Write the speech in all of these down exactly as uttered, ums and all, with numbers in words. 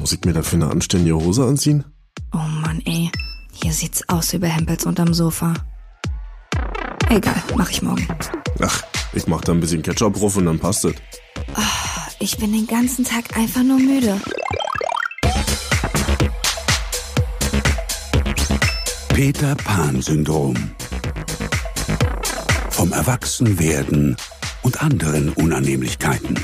Muss ich mir dafür eine anständige Hose anziehen? Oh Mann, ey. Hier sieht's aus wie bei Hempels unterm Sofa. Egal, mach ich morgen. Ach, ich mach da ein bisschen Ketchup drauf und dann passt es. Oh, ich bin den ganzen Tag einfach nur müde. Peter-Pan-Syndrom. Vom Erwachsenwerden und anderen Unannehmlichkeiten.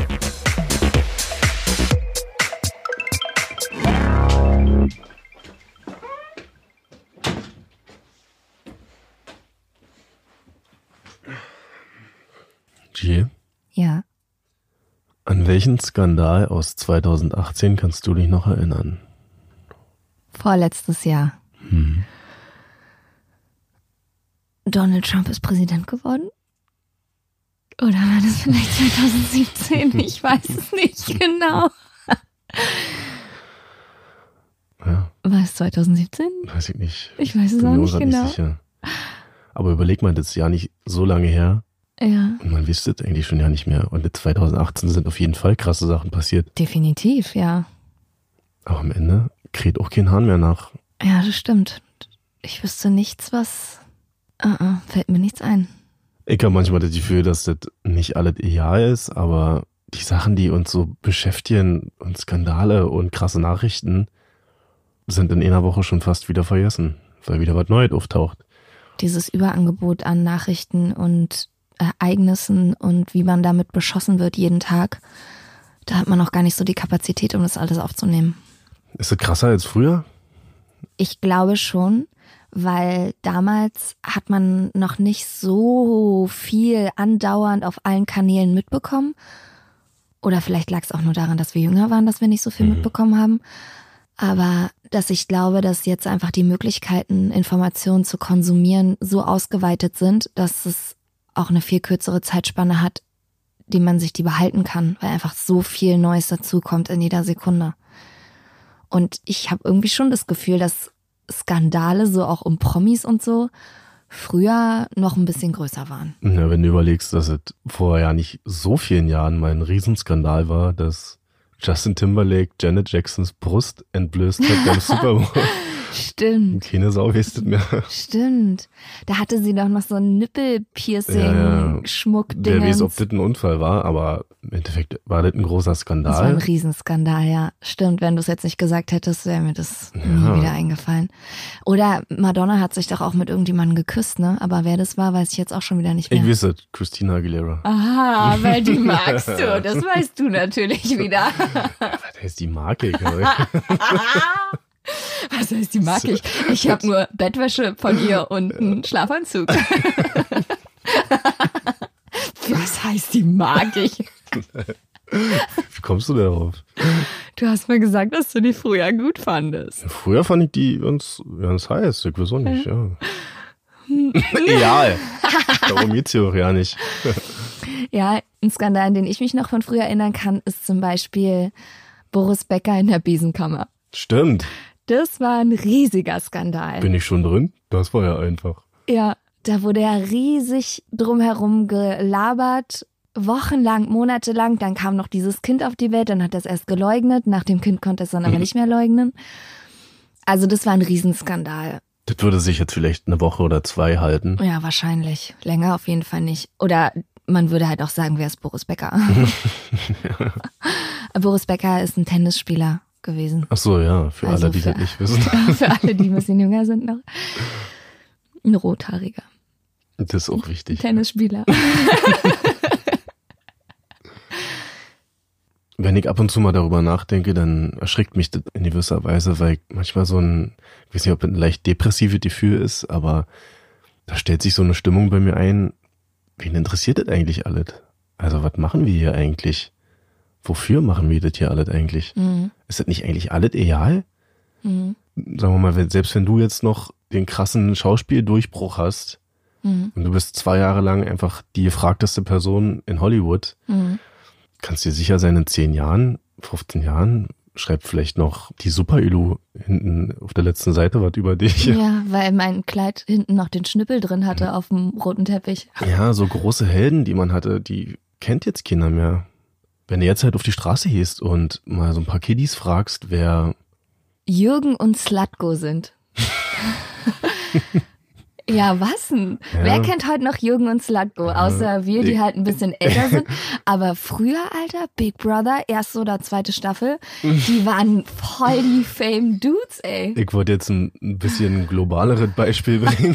G? Ja. An welchen Skandal aus zweitausendachtzehn kannst du dich noch erinnern? Vorletztes Jahr. Hm. Donald Trump ist Präsident geworden? Oder war das vielleicht zwanzig siebzehn? Ich weiß es nicht genau. Ja. War es zwanzig siebzehn? Weiß ich nicht. Ich weiß es Bin auch mir nicht grad genau. sicher. Aber überleg mal, das ist ja nicht so lange her. Ja. Und man wüsste es eigentlich schon ja nicht mehr. Und in zweitausendachtzehn sind auf jeden Fall krasse Sachen passiert. Definitiv, ja. Aber am Ende kräht auch kein Hahn mehr nach. Ja, das stimmt. Ich wüsste nichts, was... Uh -uh, fällt mir nichts ein. Ich habe manchmal das Gefühl, dass das nicht alles ideal ist, aber die Sachen, die uns so beschäftigen und Skandale und krasse Nachrichten, sind in einer Woche schon fast wieder vergessen, weil wieder was Neues auftaucht. Dieses Überangebot an Nachrichten und Ereignissen und wie man damit beschossen wird jeden Tag, da hat man auch gar nicht so die Kapazität, um das alles aufzunehmen. Ist das krasser als früher? Ich glaube schon, weil damals hat man noch nicht so viel andauernd auf allen Kanälen mitbekommen. Oder vielleicht lag es auch nur daran, dass wir jünger waren, dass wir nicht so viel mhm. mitbekommen haben. Aber dass ich glaube, dass jetzt einfach die Möglichkeiten, Informationen zu konsumieren, so ausgeweitet sind, dass es auch eine viel kürzere Zeitspanne hat, die man sich die behalten kann, weil einfach so viel Neues dazukommt in jeder Sekunde. Und ich habe irgendwie schon das Gefühl, dass Skandale, so auch um Promis und so, früher noch ein bisschen größer waren. Ja, wenn du überlegst, dass es vor ja nicht so vielen Jahren mal ein Riesenskandal war, dass Justin Timberlake Janet Jacksons Brust entblößt hat beim Super Bowl. Stimmt. Keine Sau weiß das mehr. Stimmt. Da hatte sie doch noch so ein Nippel-Piercing-Schmuck-Ding. Wer weiß, ob das ein Unfall war, aber im Endeffekt war das ein großer Skandal. Das war ein Riesenskandal, ja. Stimmt, wenn du es jetzt nicht gesagt hättest, wäre mir das Ja. nie wieder eingefallen. Oder Madonna hat sich doch auch mit irgendjemandem geküsst, ne? Aber wer das war, weiß ich jetzt auch schon wieder nicht mehr. Ich weiß es, Christina Aguilera. Aha, weil die magst du. Das weißt du natürlich wieder. Was heißt die Marke? Was heißt, die mag ich? Ich habe nur Bettwäsche von ihr und einen Schlafanzug. Was heißt, die mag ich? Wie kommst du darauf? Du hast mir gesagt, dass du die früher gut fandest. Früher fand ich die ganz, ganz heiß. Ich weiß auch nicht, ja. Egal. Darum geht's hier auch ja nicht. Ja, ein Skandal, an den ich mich noch von früher erinnern kann, ist zum Beispiel Boris Becker in der Besenkammer. Stimmt. Das war ein riesiger Skandal. Bin ich schon drin? Das war ja einfach. Ja, da wurde ja riesig drumherum gelabert, wochenlang, monatelang. Dann kam noch dieses Kind auf die Welt, dann hat er es erst geleugnet. Nach dem Kind konnte er es dann aber nicht mehr leugnen. Also das war ein Riesenskandal. Das würde sich jetzt vielleicht eine Woche oder zwei halten. Ja, wahrscheinlich. Länger auf jeden Fall nicht. Oder man würde halt auch sagen, wer ist Boris Becker? Ja. Boris Becker ist ein Tennisspieler gewesen. Ach so, ja, für also alle, die für, das nicht wissen. Für alle, die ein bisschen jünger sind noch. Ein Rothaariger. Das ist auch wichtig. Tennisspieler. Wenn ich ab und zu mal darüber nachdenke, dann erschrickt mich das in gewisser Weise, weil manchmal so ein, ich weiß nicht, ob das ein leicht depressives Gefühl ist, aber da stellt sich so eine Stimmung bei mir ein, wen interessiert das eigentlich alles? Also was machen wir hier eigentlich? Wofür machen wir das hier alles eigentlich? Mhm. Ist das nicht eigentlich alles egal? Mhm. Sagen wir mal, wenn, selbst wenn du jetzt noch den krassen Schauspieldurchbruch hast mhm. und du bist zwei Jahre lang einfach die gefragteste Person in Hollywood, mhm. kannst dir sicher sein, in zehn Jahren, fünfzehn Jahren schreibt vielleicht noch die Super-Ilu hinten auf der letzten Seite was über dich. Ja, weil mein Kleid hinten noch den Schnippel drin hatte mhm. auf dem roten Teppich. Ja, so große Helden, die man hatte, die kennt jetzt keiner mehr. Wenn du jetzt halt auf die Straße gehst und mal so ein paar Kiddies fragst, wer Jürgen und Slatko sind. Ja, was denn? Ja. Wer kennt heute noch Jürgen und Slatko? Außer wir, die halt ein bisschen älter sind. Aber früher, Alter, Big Brother, erste oder zweite Staffel, die waren voll die Fame-Dudes, ey. Ich wollte jetzt ein, ein bisschen globaleres Beispiel bringen.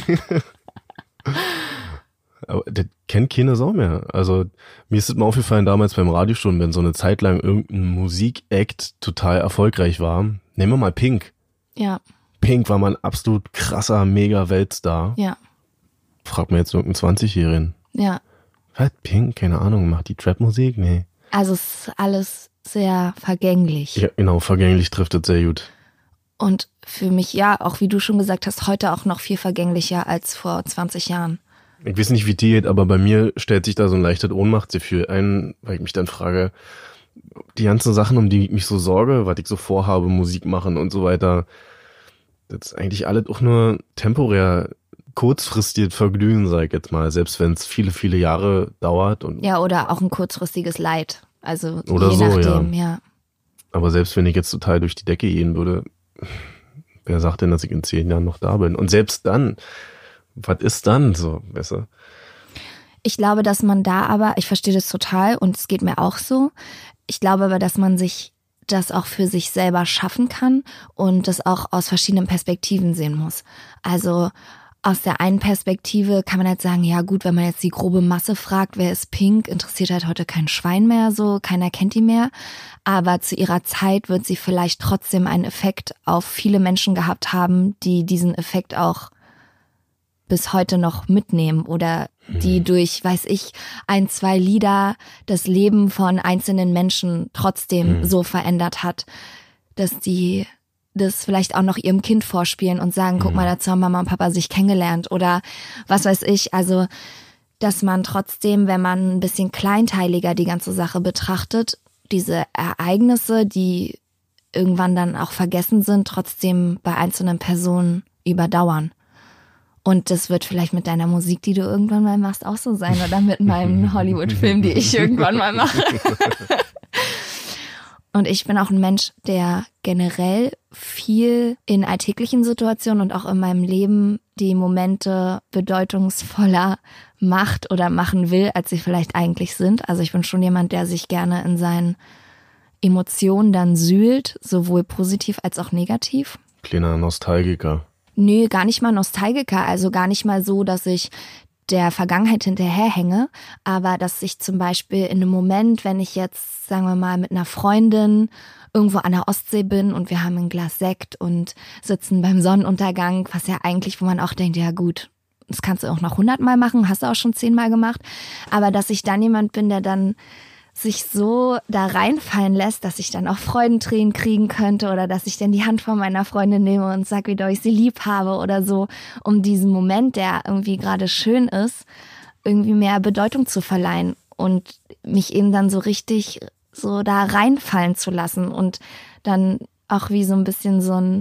Aber das kennt keine Sau mehr. Also mir ist es mal aufgefallen damals beim Radiostunden, wenn so eine Zeit lang irgendein Musikact total erfolgreich war. Nehmen wir mal Pink. Ja. Pink war mal ein absolut krasser Mega-Weltstar. Ja. Frag mir jetzt irgendeinen zwanzigjährigen. Ja. Was? Pink? Keine Ahnung. Macht die Trap-Musik? Nee. Also es ist alles sehr vergänglich. Ja, genau. Vergänglich trifft es sehr gut. Und für mich, ja, auch wie du schon gesagt hast, heute auch noch viel vergänglicher als vor zwanzig Jahren. Ich weiß nicht, wie die geht, aber bei mir stellt sich da so ein leichtes Ohnmachtsgefühl ein, weil ich mich dann frage, die ganzen Sachen, um die ich mich so sorge, was ich so vorhabe, Musik machen und so weiter, das ist eigentlich alles auch nur temporär, kurzfristig Vergnügen, sag ich jetzt mal, selbst wenn es viele, viele Jahre dauert. Und Ja, oder auch ein kurzfristiges Leid. Also Oder je so, nachdem, ja. ja. Aber selbst wenn ich jetzt total durch die Decke gehen würde, wer sagt denn, dass ich in zehn Jahren noch da bin? Und selbst dann, was ist dann so, weißt du? Ich glaube, dass man da aber, ich verstehe das total und es geht mir auch so. Ich glaube aber, dass man sich das auch für sich selber schaffen kann und das auch aus verschiedenen Perspektiven sehen muss. Also aus der einen Perspektive kann man halt sagen, ja gut, wenn man jetzt die grobe Masse fragt, wer ist Pink, interessiert halt heute kein Schwein mehr, so, keiner kennt die mehr. Aber zu ihrer Zeit wird sie vielleicht trotzdem einen Effekt auf viele Menschen gehabt haben, die diesen Effekt auch bis heute noch mitnehmen oder die durch, weiß ich, ein, zwei Lieder das Leben von einzelnen Menschen trotzdem Mhm. so verändert hat, dass die das vielleicht auch noch ihrem Kind vorspielen und sagen, guck mal, dazu haben Mama und Papa sich kennengelernt oder was weiß ich. Also, dass man trotzdem, wenn man ein bisschen kleinteiliger die ganze Sache betrachtet, diese Ereignisse, die irgendwann dann auch vergessen sind, trotzdem bei einzelnen Personen überdauern. Und das wird vielleicht mit deiner Musik, die du irgendwann mal machst, auch so sein. Oder mit meinem Hollywood-Film, die ich irgendwann mal mache. Und ich bin auch ein Mensch, der generell viel in alltäglichen Situationen und auch in meinem Leben die Momente bedeutungsvoller macht oder machen will, als sie vielleicht eigentlich sind. Also ich bin schon jemand, der sich gerne in seinen Emotionen dann sühlt, sowohl positiv als auch negativ. Kleiner Nostalgiker. Nö, gar nicht mal Nostalgiker, also gar nicht mal so, dass ich der Vergangenheit hinterherhänge, aber dass ich zum Beispiel in einem Moment, wenn ich jetzt, sagen wir mal, mit einer Freundin irgendwo an der Ostsee bin und wir haben ein Glas Sekt und sitzen beim Sonnenuntergang, was ja eigentlich, wo man auch denkt, ja gut, das kannst du auch noch hundertmal machen, hast du auch schon zehnmal gemacht, aber dass ich dann jemand bin, der dann sich so da reinfallen lässt, dass ich dann auch Freudentränen kriegen könnte oder dass ich dann die Hand von meiner Freundin nehme und sage, wie doll ich sie lieb habe oder so, um diesen Moment, der irgendwie gerade schön ist, irgendwie mehr Bedeutung zu verleihen und mich eben dann so richtig so da reinfallen zu lassen und dann auch wie so ein bisschen so ein,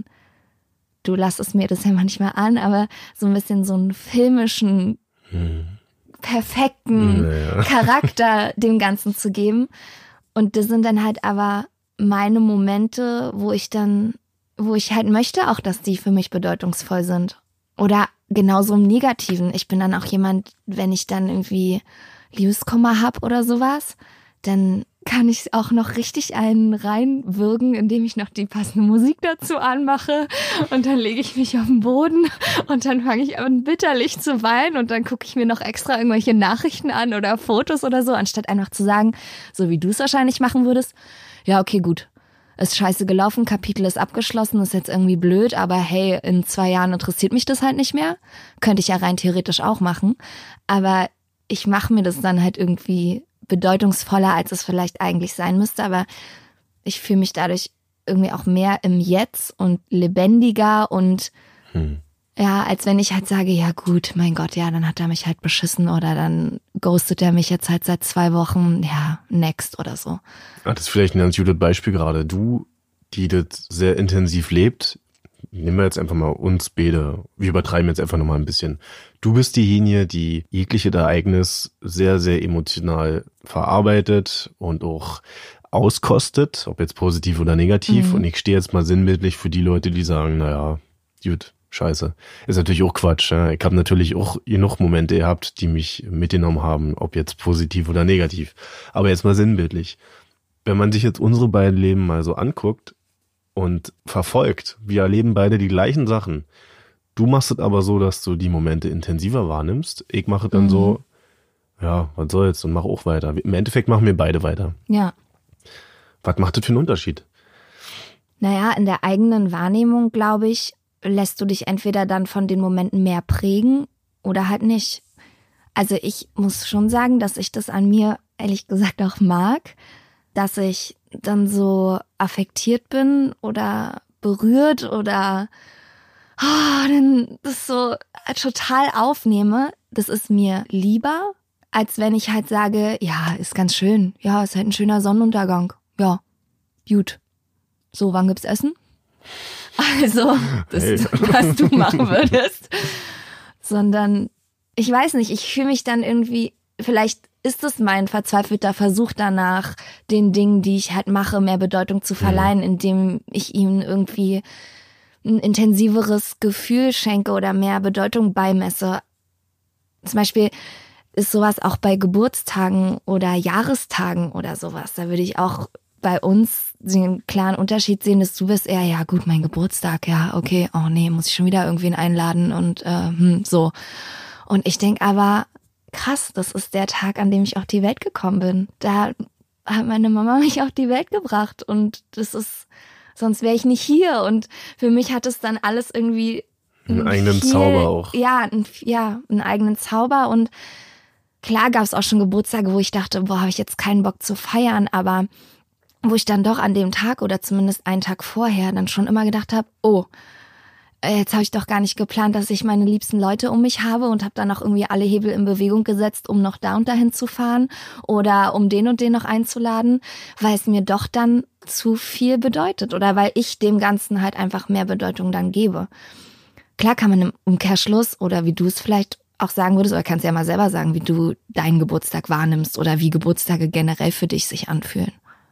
du lass es mir das ja manchmal an, aber so ein bisschen so einen filmischen hm. perfekten naja. Charakter dem Ganzen zu geben. Und das sind dann halt aber meine Momente, wo ich dann, wo ich halt möchte auch, dass die für mich bedeutungsvoll sind. Oder genauso im Negativen. Ich bin dann auch jemand, wenn ich dann irgendwie Liebeskummer hab oder sowas, dann kann ich auch noch richtig einen reinwürgen, indem ich noch die passende Musik dazu anmache und dann lege ich mich auf den Boden und dann fange ich an bitterlich zu weinen und dann gucke ich mir noch extra irgendwelche Nachrichten an oder Fotos oder so, anstatt einfach zu sagen, so wie du es wahrscheinlich machen würdest, ja okay, gut, ist scheiße gelaufen, Kapitel ist abgeschlossen, ist jetzt irgendwie blöd, aber hey, in zwei Jahren interessiert mich das halt nicht mehr, könnte ich ja rein theoretisch auch machen, aber ich mache mir das dann halt irgendwie bedeutungsvoller, als es vielleicht eigentlich sein müsste, aber ich fühle mich dadurch irgendwie auch mehr im Jetzt und lebendiger und hm. ja, als wenn ich halt sage, ja gut, mein Gott, ja, dann hat er mich halt beschissen oder dann ghostet er mich jetzt halt seit zwei Wochen, ja, next oder so. Ah, das ist vielleicht ein ganz gutes Beispiel gerade. Du, die das sehr intensiv lebt, nehmen wir jetzt einfach mal uns beide, wir übertreiben jetzt einfach nochmal ein bisschen. Du bist diejenige, die jegliche Ereignis sehr, sehr emotional verarbeitet und auch auskostet, ob jetzt positiv oder negativ. Mhm. Und ich stehe jetzt mal sinnbildlich für die Leute, die sagen, naja, gut, scheiße. Ist natürlich auch Quatsch. Ja? Ich habe natürlich auch genug Momente gehabt, die mich mitgenommen haben, ob jetzt positiv oder negativ. Aber jetzt mal sinnbildlich. Wenn man sich jetzt unsere beiden Leben mal so anguckt und verfolgt, wir erleben beide die gleichen Sachen. Du machst es aber so, dass du die Momente intensiver wahrnimmst. Ich mache es dann mhm. so, ja, was soll's, und mach auch weiter. Im Endeffekt machen wir beide weiter. Ja. Was macht das für einen Unterschied? Naja, in der eigenen Wahrnehmung, glaube ich, lässt du dich entweder dann von den Momenten mehr prägen oder halt nicht. Also ich muss schon sagen, dass ich das an mir ehrlich gesagt auch mag, dass ich dann so affektiert bin oder berührt oder oh, dann das so total aufnehme. Das ist mir lieber, als wenn ich halt sage, ja, ist ganz schön, ja, ist halt ein schöner Sonnenuntergang. Ja, gut. So, wann gibt's Essen? Also, das, hey. was du machen würdest. Sondern, ich weiß nicht, ich fühle mich dann irgendwie, vielleicht ist es mein verzweifelter Versuch danach, den Dingen, die ich halt mache, mehr Bedeutung zu verleihen, mhm. indem ich ihnen irgendwie ein intensiveres Gefühl schenke oder mehr Bedeutung beimesse. Zum Beispiel ist sowas auch bei Geburtstagen oder Jahrestagen oder sowas. Da würde ich auch bei uns den klaren Unterschied sehen, dass du bist eher, ja gut, mein Geburtstag, ja, okay, oh nee, muss ich schon wieder irgendwen einladen und äh, hm, so. Und ich denke aber, krass, das ist der Tag, an dem ich auf die Welt gekommen bin. Da hat meine Mama mich auf die Welt gebracht und das ist, sonst wäre ich nicht hier. Und für mich hat es dann alles irgendwie einen eigenen viel, Zauber auch. Ja, ein, ja, einen eigenen Zauber. Und klar gab es auch schon Geburtstage, wo ich dachte, boah, habe ich jetzt keinen Bock zu feiern, aber wo ich dann doch an dem Tag oder zumindest einen Tag vorher dann schon immer gedacht habe, oh, jetzt habe ich doch gar nicht geplant, dass ich meine liebsten Leute um mich habe und habe dann auch irgendwie alle Hebel in Bewegung gesetzt, um noch da und dahin zu fahren oder um den und den noch einzuladen, weil es mir doch dann zu viel bedeutet oder weil ich dem Ganzen halt einfach mehr Bedeutung dann gebe. Klar kann man im Umkehrschluss oder wie du es vielleicht auch sagen würdest, oder kannst ja mal selber sagen, wie du deinen Geburtstag wahrnimmst oder wie Geburtstage generell für dich sich anfühlen.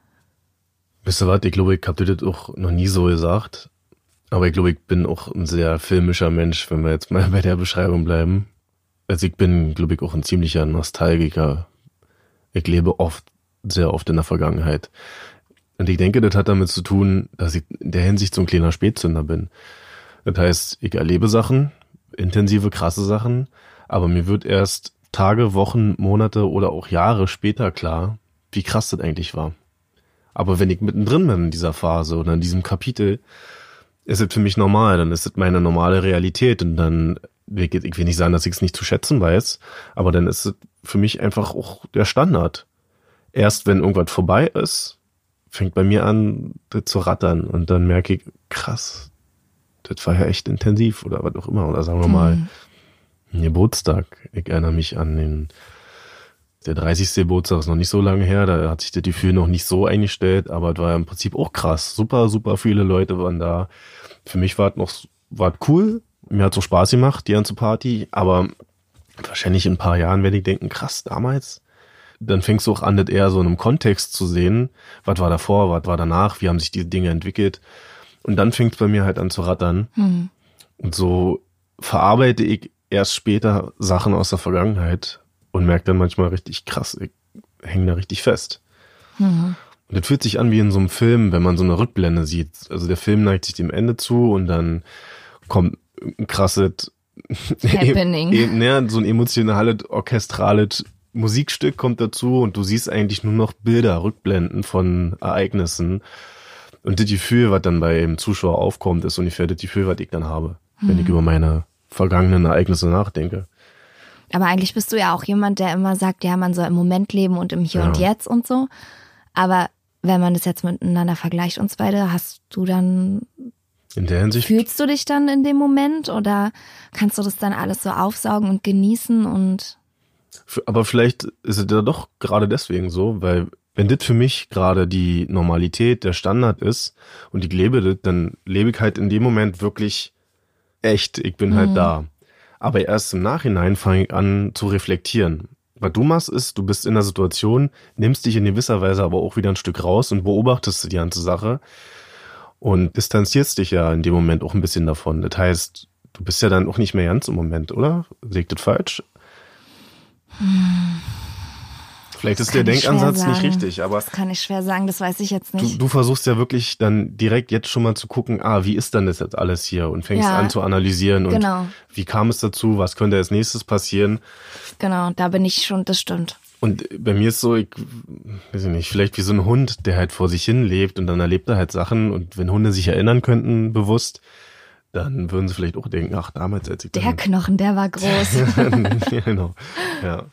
Wisst ihr was, ich glaube, ich habe dir das auch noch nie so gesagt, aber ich glaube, ich bin auch ein sehr filmischer Mensch, wenn wir jetzt mal bei der Beschreibung bleiben. Also ich bin, glaube ich, auch ein ziemlicher Nostalgiker. Ich lebe oft, sehr oft in der Vergangenheit. Und ich denke, das hat damit zu tun, dass ich in der Hinsicht so ein kleiner Spätzünder bin. Das heißt, ich erlebe Sachen, intensive, krasse Sachen, aber mir wird erst Tage, Wochen, Monate oder auch Jahre später klar, wie krass das eigentlich war. Aber wenn ich mittendrin bin in dieser Phase oder in diesem Kapitel, ist es für mich normal, dann ist es meine normale Realität und dann, ich will nicht sagen, dass ich es nicht zu schätzen weiß, aber dann ist es für mich einfach auch der Standard. Erst wenn irgendwas vorbei ist, fängt bei mir an, das zu rattern und dann merke ich, krass, das war ja echt intensiv oder was auch immer. Oder sagen wir mal, mhm. ein Geburtstag. Ich erinnere mich an den, der dreißigste Geburtstag ist noch nicht so lange her, da hat sich das Gefühl noch nicht so eingestellt, aber es war ja im Prinzip auch krass. Super, super viele Leute waren da. Für mich war es noch, war es cool. Mir hat es so Spaß gemacht, die ganze Party, aber wahrscheinlich in ein paar Jahren werde ich denken, krass, damals. Dann fängst du auch an, das eher so in einem Kontext zu sehen. Was war davor, was war danach, wie haben sich die Dinge entwickelt. Und dann fängt es bei mir halt an zu rattern. Mhm. Und so verarbeite ich erst später Sachen aus der Vergangenheit und merke dann manchmal richtig krass, ich hänge da richtig fest. Mhm. Und das fühlt sich an wie in so einem Film, wenn man so eine Rückblende sieht. Also der Film neigt sich dem Ende zu und dann kommt ein krasses Happening. E- e- ne, so ein emotionales, orchestrales Musikstück kommt dazu und du siehst eigentlich nur noch Bilder, Rückblenden von Ereignissen. Und das Gefühl, was dann bei dem Zuschauer aufkommt, ist ungefähr das Gefühl, was ich dann habe, hm. wenn ich über meine vergangenen Ereignisse nachdenke. Aber eigentlich bist du ja auch jemand, der immer sagt, ja, man soll im Moment leben und im Hier ja. und Jetzt und so. Aber wenn man das jetzt miteinander vergleicht, uns beide, hast du dann, in der Hinsicht, fühlst du dich dann in dem Moment oder kannst du das dann alles so aufsaugen und genießen und? Aber vielleicht ist es ja doch gerade deswegen so, weil wenn das für mich gerade die Normalität, der Standard ist und ich lebe das, dann lebe ich halt in dem Moment wirklich echt. Ich bin mhm. halt da. Aber erst im Nachhinein fange ich an zu reflektieren. Was du machst ist, du bist in der Situation, nimmst dich in gewisser Weise aber auch wieder ein Stück raus und beobachtest die ganze Sache und distanzierst dich ja in dem Moment auch ein bisschen davon. Das heißt, du bist ja dann auch nicht mehr ganz im Moment, oder? Sehe ich das falsch? Hm. Vielleicht ist der Denkansatz nicht richtig, aber... Das kann ich schwer sagen, das weiß ich jetzt nicht. Du, du versuchst ja wirklich dann direkt jetzt schon mal zu gucken, ah, wie ist denn das jetzt alles hier? Und fängst ja, an zu analysieren und genau. Wie kam es dazu, was könnte als nächstes passieren? Genau, da bin ich schon, das stimmt. Und bei mir ist so, ich weiß nicht, vielleicht wie so ein Hund, der halt vor sich hin lebt und dann erlebt er halt Sachen und wenn Hunde sich erinnern könnten, bewusst, dann würden sie vielleicht auch denken, ach, damals, als ich Der dann... Knochen, der war groß. Ja, genau, ja.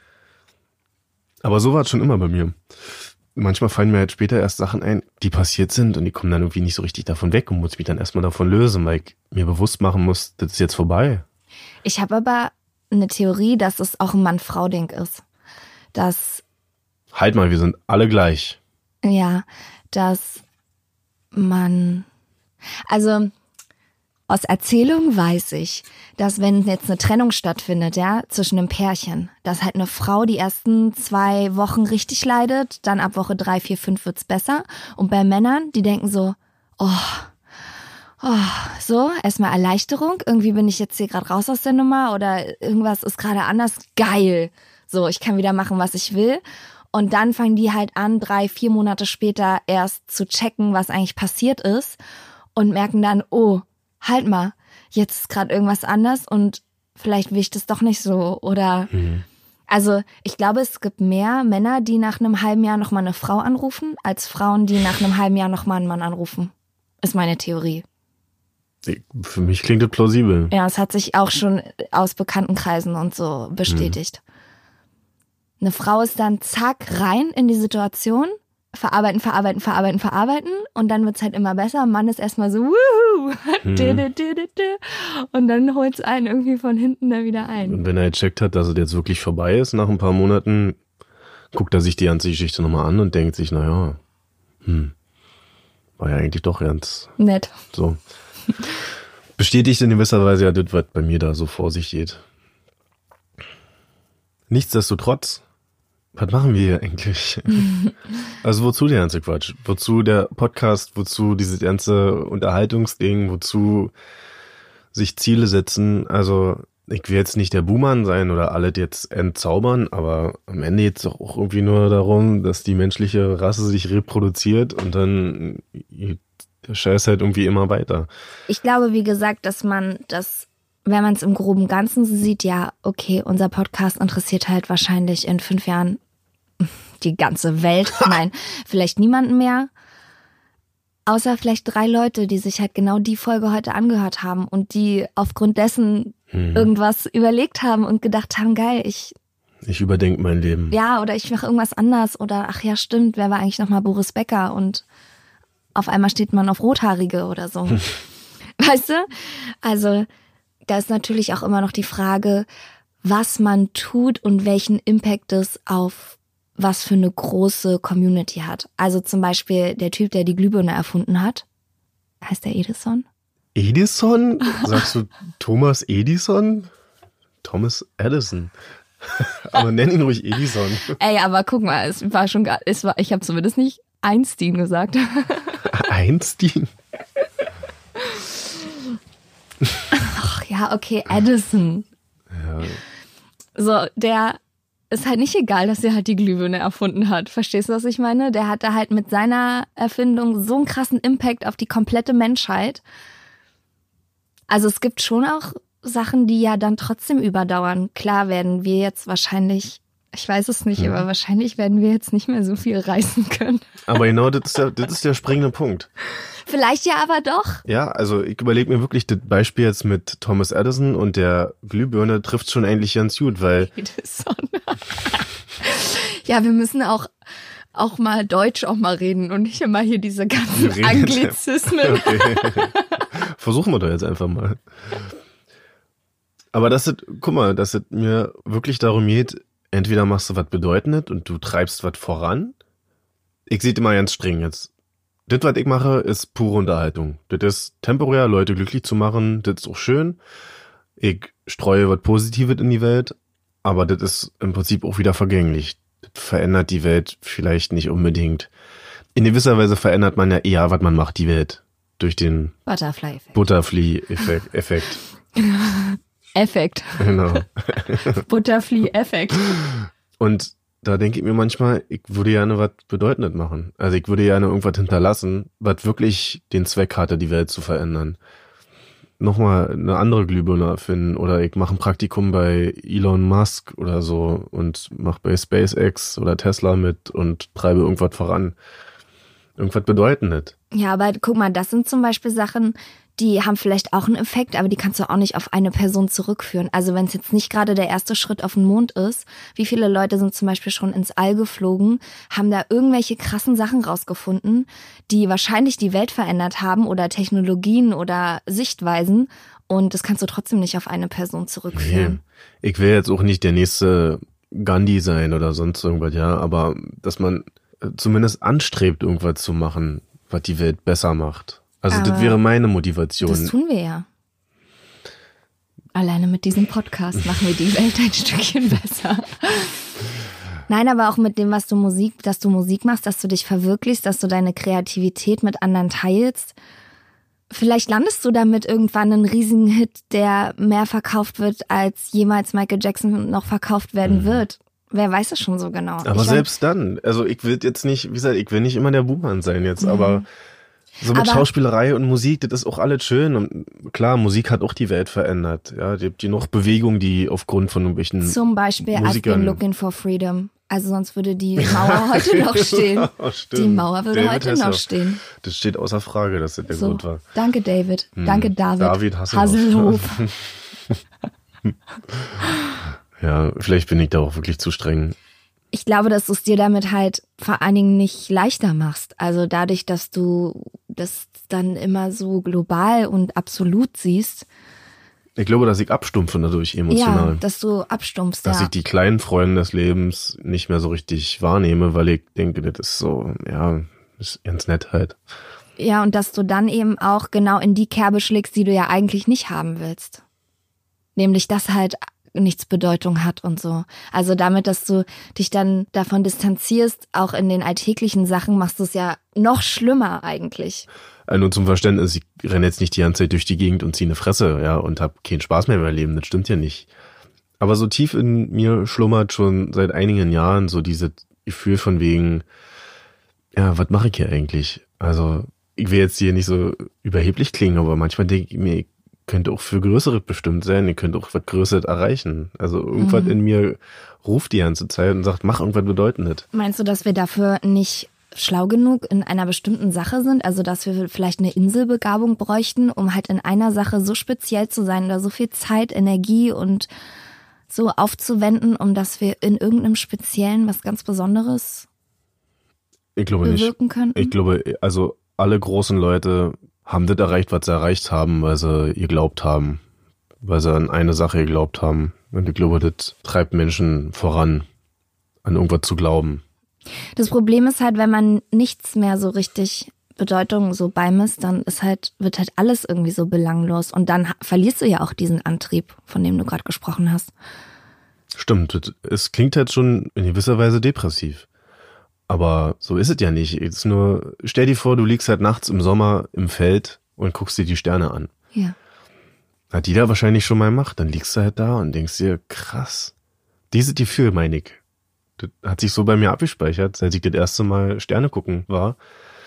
Aber so war es schon immer bei mir. Manchmal fallen mir halt später erst Sachen ein, die passiert sind und die kommen dann irgendwie nicht so richtig davon weg und muss mich dann erstmal davon lösen, weil ich mir bewusst machen muss, das ist jetzt vorbei. Ich habe aber eine Theorie, dass es auch ein Mann-Frau-Ding ist. Dass... Halt mal, wir sind alle gleich. Ja, dass man... Also... Aus Erzählung weiß ich, dass wenn jetzt eine Trennung stattfindet, ja, zwischen einem Pärchen, dass halt eine Frau die ersten zwei Wochen richtig leidet, dann ab Woche drei, vier, fünf wird's besser. Und bei Männern, die denken so, oh, oh, so, erstmal Erleichterung, irgendwie bin ich jetzt hier gerade raus aus der Nummer oder irgendwas ist gerade anders, geil. So, ich kann wieder machen, was ich will. Und dann fangen die halt an, drei, vier Monate später erst zu checken, was eigentlich passiert ist und merken dann, oh, halt mal, jetzt ist gerade irgendwas anders und vielleicht will ich das doch nicht so. Oder mhm. Also ich glaube, es gibt mehr Männer, die nach einem halben Jahr nochmal eine Frau anrufen, als Frauen, die nach einem halben Jahr nochmal einen Mann anrufen. Ist meine Theorie. Für mich klingt das plausibel. Ja, es hat sich auch schon aus Bekanntenkreisen und so bestätigt. Mhm. Eine Frau ist dann zack rein in die Situation, verarbeiten, verarbeiten, verarbeiten, verarbeiten und dann wird's halt immer besser. Mann ist erstmal so wuhu, mhm. und dann holt's einen irgendwie von hinten da wieder ein. Und wenn er gecheckt hat, dass es jetzt wirklich vorbei ist, nach ein paar Monaten, guckt er sich die ganze Geschichte nochmal an und denkt sich, naja, hm, war ja eigentlich doch ganz nett. So. Bestätigt in gewisser Weise ja das, was bei mir da so vor sich geht. Nichtsdestotrotz, was machen wir hier eigentlich? Also wozu der ganze Quatsch? Wozu der Podcast? Wozu dieses ganze Unterhaltungsding? Wozu sich Ziele setzen? Also ich will jetzt nicht der Buhmann sein oder alles jetzt entzaubern, aber am Ende geht es doch auch irgendwie nur darum, dass die menschliche Rasse sich reproduziert und dann geht der Scheiß halt irgendwie immer weiter. Ich glaube, wie gesagt, dass man das... Wenn man es im groben Ganzen sieht, ja, okay, unser Podcast interessiert halt wahrscheinlich in fünf Jahren die ganze Welt. Nein, vielleicht niemanden mehr. Außer vielleicht drei Leute, die sich halt genau die Folge heute angehört haben und die aufgrund dessen hm. irgendwas überlegt haben und gedacht haben, geil, ich... Ich überdenke mein Leben. Ja, oder ich mache irgendwas anders oder ach ja, stimmt, wer war eigentlich nochmal Boris Becker und auf einmal steht man auf Rothaarige oder so. Weißt du? Also... Da ist natürlich auch immer noch die Frage, was man tut und welchen Impact es auf was für eine große Community hat. Also zum Beispiel der Typ, der die Glühbirne erfunden hat. Heißt der Edison? Edison? Sagst du Thomas Edison? Thomas Edison. Aber nenn ihn ruhig Edison. Ey, aber guck mal, es war schon gerade, es war, ich habe zumindest nicht Einstein gesagt. Einstein? Ach ja, okay, Edison. Ja. So, der ist halt nicht egal, dass er halt die Glühbirne erfunden hat. Verstehst du, was ich meine? Der hat da halt mit seiner Erfindung so einen krassen Impact auf die komplette Menschheit. Also es gibt schon auch Sachen, die ja dann trotzdem überdauern. Klar werden wir jetzt wahrscheinlich, ich weiß es nicht, mhm. aber wahrscheinlich werden wir jetzt nicht mehr so viel reißen können. Aber genau, das ist der, das ist der springende Punkt. Vielleicht ja aber doch. Ja, also ich überlege mir wirklich, das Beispiel jetzt mit Thomas Edison und der Glühbirne trifft schon eigentlich ganz gut, weil... Edison. Ja, wir müssen auch, auch mal Deutsch auch mal reden und nicht immer hier diese ganzen Anglizismen. Okay. Versuchen wir doch jetzt einfach mal. Aber das ist, guck mal, dass es mir wirklich darum geht, entweder machst du was Bedeutendes und du treibst was voran Ich sehe immer ganz streng jetzt. Das, was ich mache, ist pure Unterhaltung. Das ist temporär, Leute glücklich zu machen. Das ist auch schön. Ich streue was Positives in die Welt, aber das ist im Prinzip auch wieder vergänglich. Das verändert die Welt vielleicht nicht unbedingt. In gewisser Weise verändert man ja eher, was man macht, die Welt. Durch den Butterfly-Effekt. Butterfly-Effekt. Effekt. Effekt. Genau. Butterfly-Effekt. Und da denke ich mir manchmal, ich würde gerne was Bedeutendes machen. Also ich würde gerne irgendwas hinterlassen, was wirklich den Zweck hatte, die Welt zu verändern. Nochmal eine andere Glühbirne erfinden oder ich mache ein Praktikum bei Elon Musk oder so und mache bei SpaceX oder Tesla mit und treibe irgendwas voran. Irgendwas Bedeutendes. Ja, aber guck mal, das sind zum Beispiel Sachen, die haben vielleicht auch einen Effekt, aber die kannst du auch nicht auf eine Person zurückführen. Also wenn es jetzt nicht gerade der erste Schritt auf den Mond ist, wie viele Leute sind zum Beispiel schon ins All geflogen, haben da irgendwelche krassen Sachen rausgefunden, die wahrscheinlich die Welt verändert haben oder Technologien oder Sichtweisen, und das kannst du trotzdem nicht auf eine Person zurückführen. Nee. Ich will jetzt auch nicht der nächste Gandhi sein oder sonst irgendwas, ja, aber dass man zumindest anstrebt, irgendwas zu machen, was die Welt besser macht. Also aber das wäre meine Motivation. Das tun wir ja. Alleine mit diesem Podcast machen wir die Welt ein Stückchen besser. Nein, aber auch mit dem, was du Musik, dass du Musik machst, dass du dich verwirklichst, dass du deine Kreativität mit anderen teilst. Vielleicht landest du damit irgendwann einen riesigen Hit, der mehr verkauft wird, als jemals Michael Jackson noch verkauft werden mhm. wird. Wer weiß es schon so genau. Aber ich selbst dann, also ich will jetzt nicht, wie gesagt, ich will nicht immer der Buhmann sein jetzt, mhm. aber so mit aber Schauspielerei und Musik, das ist auch alles schön. Und klar, Musik hat auch die Welt verändert. Ja, die, die noch Bewegung, die aufgrund von irgendwelchen zum Beispiel Musikern. I've been looking for freedom. Also sonst würde die Mauer heute noch stehen. Oh, die Mauer würde David heute Hasselhoff. noch stehen. Das steht außer Frage, dass das der so, Grund war. Danke, David. Hm. Danke, David. David Hasselhoff. Hasselhoff. Ja, vielleicht bin ich da auch wirklich zu streng. Ich glaube, dass du es dir damit halt vor allen Dingen nicht leichter machst. Also dadurch, dass du das dann immer so global und absolut siehst. Ich glaube, dass ich abstumpfe dadurch emotional. Ja, dass du abstumpfst, Dass ja. ich die kleinen Freunde des Lebens nicht mehr so richtig wahrnehme, weil ich denke, das ist so, ja, ist ganz nett halt. Ja, und dass du dann eben auch genau in die Kerbe schlägst, die du ja eigentlich nicht haben willst. Nämlich, dass halt nichts Bedeutung hat und so. Also damit, dass du dich dann davon distanzierst, auch in den alltäglichen Sachen, machst du es ja noch schlimmer eigentlich. Also nur zum Verständnis, ich renne jetzt nicht die ganze Zeit durch die Gegend und ziehe eine Fresse, ja, und habe keinen Spaß mehr in meinem Leben, das stimmt ja nicht. Aber so tief in mir schlummert schon seit einigen Jahren so dieses Gefühl von wegen, ja, was mache ich hier eigentlich? Also ich will jetzt hier nicht so überheblich klingen, aber manchmal denke ich mir, ich könnte auch für Größeres bestimmt sein, ihr könnt auch was Größeres erreichen. Also irgendwas mhm. in mir ruft die ganze Zeit und sagt, mach irgendwas Bedeutendes. Meinst du, dass wir dafür nicht schlau genug in einer bestimmten Sache sind? Also dass wir vielleicht eine Inselbegabung bräuchten, um halt in einer Sache so speziell zu sein oder so viel Zeit, Energie und so aufzuwenden, um dass wir in irgendeinem Speziellen was ganz Besonderes ich glaube bewirken nicht. könnten? Ich glaube, also alle großen Leute haben das erreicht, was sie erreicht haben, weil sie geglaubt haben. Weil sie an eine Sache geglaubt haben. Und ich glaube, das treibt Menschen voran, an irgendwas zu glauben. Das Problem ist halt, wenn man nichts mehr so richtig Bedeutung so beimisst, dann ist halt, wird halt alles irgendwie so belanglos. Und dann verlierst du ja auch diesen Antrieb, von dem du gerade gesprochen hast. Stimmt, es klingt halt schon in gewisser Weise depressiv. Aber so ist es ja nicht. Es ist nur, stell dir vor, du liegst halt nachts im Sommer im Feld und guckst dir die Sterne an. Ja. Hat jeder wahrscheinlich schon mal gemacht. Dann liegst du halt da und denkst dir, krass. Dieses Gefühl, meine ich. Das hat sich so bei mir abgespeichert, seit ich das erste Mal Sterne gucken war.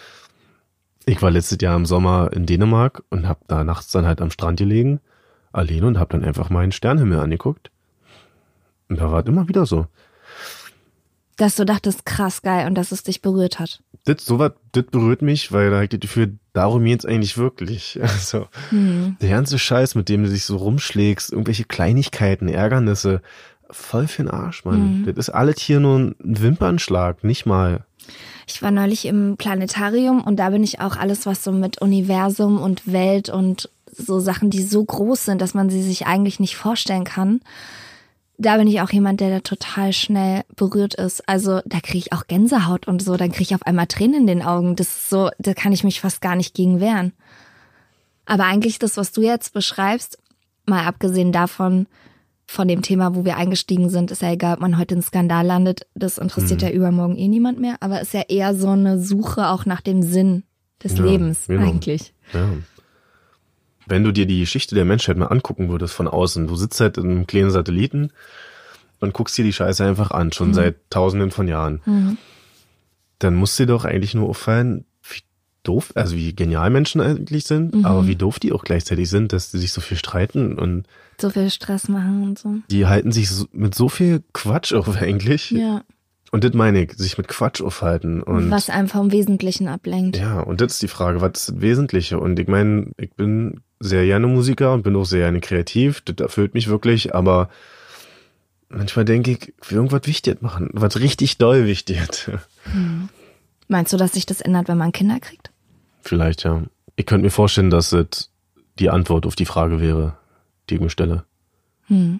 Ich war letztes Jahr im Sommer in Dänemark und hab da nachts dann halt am Strand gelegen, alleine, und hab dann einfach mal einen Sternenhimmel angeguckt. Und da war es immer wieder so. Dass du dachtest, krass geil, und dass es dich berührt hat. Das, sowas, das berührt mich, weil da hab ich das Gefühl, darum geht's eigentlich wirklich. Also, hm. der ganze Scheiß, mit dem du dich so rumschlägst, irgendwelche Kleinigkeiten, Ärgernisse, voll für den Arsch, Mann. Hm. Das ist alles hier nur ein Wimpernschlag, nicht mal. Ich war neulich im Planetarium und da bin ich auch alles, was so mit Universum und Welt und so Sachen, die so groß sind, dass man sie sich eigentlich nicht vorstellen kann. da bin ich auch jemand, der da total schnell berührt ist. Also da kriege ich auch Gänsehaut und so, dann kriege ich auf einmal Tränen in den Augen. Das ist so, da kann ich mich fast gar nicht gegen wehren. Aber eigentlich das, was du jetzt beschreibst, mal abgesehen davon, von dem Thema, wo wir eingestiegen sind, ist ja egal, ob man heute in einen Skandal landet, das interessiert mhm. ja übermorgen eh niemand mehr, aber ist ja eher so eine Suche auch nach dem Sinn des ja, Lebens genau. eigentlich. Ja. Wenn du dir die Geschichte der Menschheit mal angucken würdest von außen, du sitzt halt in einem kleinen Satelliten und guckst dir die Scheiße einfach an, schon mhm. seit tausenden von Jahren, mhm. dann muss dir doch eigentlich nur auffallen, wie doof, also wie genial Menschen eigentlich sind, mhm. aber wie doof die auch gleichzeitig sind, dass die sich so viel streiten und so viel Stress machen und so. Die halten sich so, mit so viel Quatsch auf eigentlich. Ja. Und das meine ich, sich mit Quatsch aufhalten. Und was einem vom Wesentlichen ablenkt. Ja, und das ist die Frage, was ist das Wesentliche? Und ich meine, ich bin sehr gerne Musiker und bin auch sehr gerne kreativ. Das erfüllt mich wirklich, aber manchmal denke ich, ich will irgendwas Wichtiges machen. Was richtig doll Wichtiges. Hm. Meinst du, dass sich das ändert, wenn man Kinder kriegt? Vielleicht, ja. Ich könnte mir vorstellen, dass das die Antwort auf die Frage wäre, die ich mir stelle. Hm.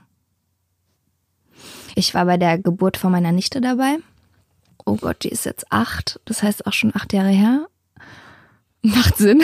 Ich war bei der Geburt von meiner Nichte dabei. Oh Gott, die ist jetzt acht. Das heißt auch schon acht Jahre her. Macht Sinn.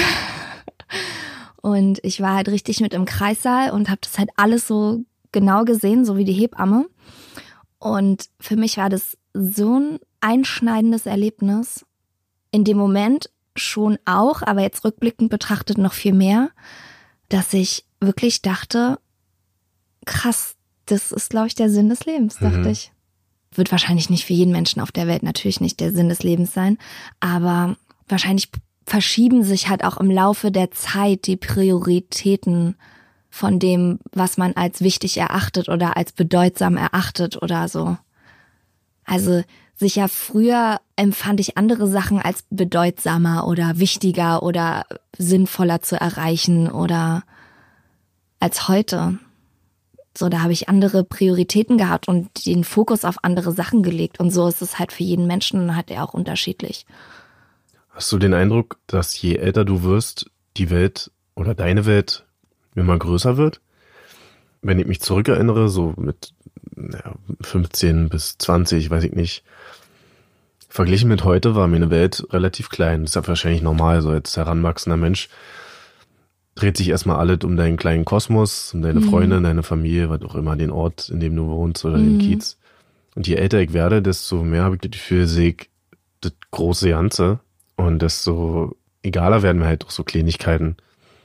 Und ich war halt richtig mit im Kreissaal und habe das halt alles so genau gesehen, so wie die Hebamme. Und für mich war das so ein einschneidendes Erlebnis. In dem Moment schon auch, aber jetzt rückblickend betrachtet noch viel mehr, dass ich wirklich dachte, krass, das ist, glaube ich, der Sinn des Lebens, dachte mhm. ich. Wird wahrscheinlich nicht für jeden Menschen auf der Welt natürlich nicht der Sinn des Lebens sein, aber wahrscheinlich verschieben sich halt auch im Laufe der Zeit die Prioritäten von dem, was man als wichtig erachtet oder als bedeutsam erachtet oder so. Also sicher früher empfand ich andere Sachen als bedeutsamer oder wichtiger oder sinnvoller zu erreichen oder als heute. So, da habe ich andere Prioritäten gehabt und den Fokus auf andere Sachen gelegt. Und so ist es halt für jeden Menschen und hat er auch unterschiedlich. Hast du den Eindruck, dass je älter du wirst, die Welt oder deine Welt immer größer wird? Wenn ich mich zurückerinnere, so mit ja, fünfzehn bis zwanzig, weiß ich nicht, verglichen mit heute war mir eine Welt relativ klein. Das ist ja wahrscheinlich normal, so als heranwachsender Mensch dreht sich erstmal alles um deinen kleinen Kosmos, um deine mhm. Freunde, deine Familie, was auch immer, den Ort, in dem du wohnst oder mhm. den Kiez. Und je älter ich werde, desto mehr habe ich das Gefühl, sehe ich das große Ganze und desto egaler werden mir halt auch so Kleinigkeiten.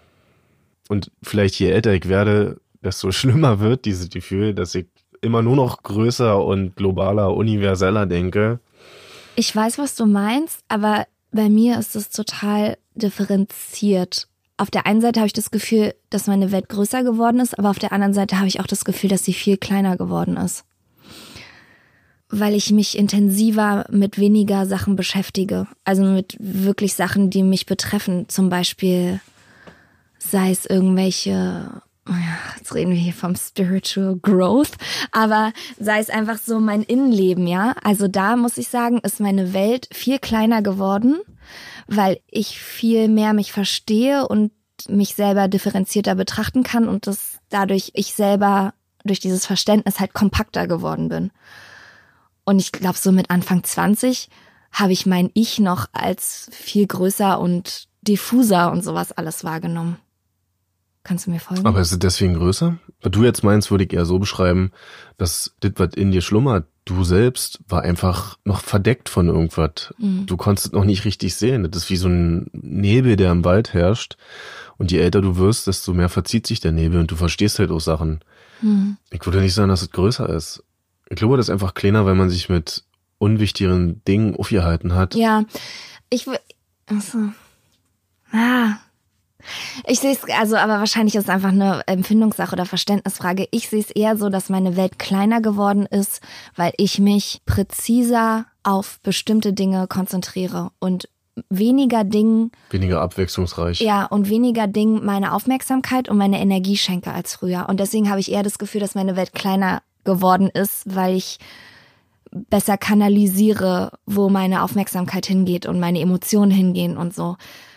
Und vielleicht je älter ich werde, desto schlimmer wird dieses Gefühl, dass ich immer nur noch größer und globaler, universeller denke. Ich weiß, was du meinst, aber bei mir ist es total differenziert. Auf der einen Seite habe ich das Gefühl, dass meine Welt größer geworden ist, aber auf der anderen Seite habe ich auch das Gefühl, dass sie viel kleiner geworden ist. Weil ich mich intensiver mit weniger Sachen beschäftige. Also mit wirklich Sachen, die mich betreffen. Zum Beispiel sei es irgendwelche, jetzt reden wir hier vom Spiritual Growth, aber sei es einfach so mein Innenleben, ja. Also da muss ich sagen, ist meine Welt viel kleiner geworden, weil ich viel mehr mich verstehe und mich selber differenzierter betrachten kann und das dadurch ich selber durch dieses Verständnis halt kompakter geworden bin. Und ich glaube, so mit Anfang zwanzig habe ich mein Ich noch als viel größer und diffuser und sowas alles wahrgenommen. Kannst du mir folgen? Aber ist es deswegen größer? Was du jetzt meinst, würde ich eher so beschreiben, dass das, was in dir schlummert, du selbst, war einfach noch verdeckt von irgendwas. Mhm. Du konntest noch nicht richtig sehen. Das ist wie so ein Nebel, der im Wald herrscht. Und je älter du wirst, desto mehr verzieht sich der Nebel und du verstehst halt auch Sachen. Mhm. Ich würde nicht sagen, dass es größer ist. Ich glaube, das ist einfach kleiner, weil man sich mit unwichtigeren Dingen aufgehalten hat. Ja, ich würde... Also, ah... Ich sehe es, also, aber wahrscheinlich ist es einfach eine Empfindungssache oder Verständnisfrage. Ich sehe es eher so, dass meine Welt kleiner geworden ist, weil ich mich präziser auf bestimmte Dinge konzentriere und weniger Dingen... Weniger abwechslungsreich. Ja, und weniger Dingen meine Aufmerksamkeit und meine Energie schenke als früher. Und deswegen habe ich eher das Gefühl, dass meine Welt kleiner geworden ist, weil ich besser kanalisiere, wo meine Aufmerksamkeit hingeht und meine Emotionen hingehen und so.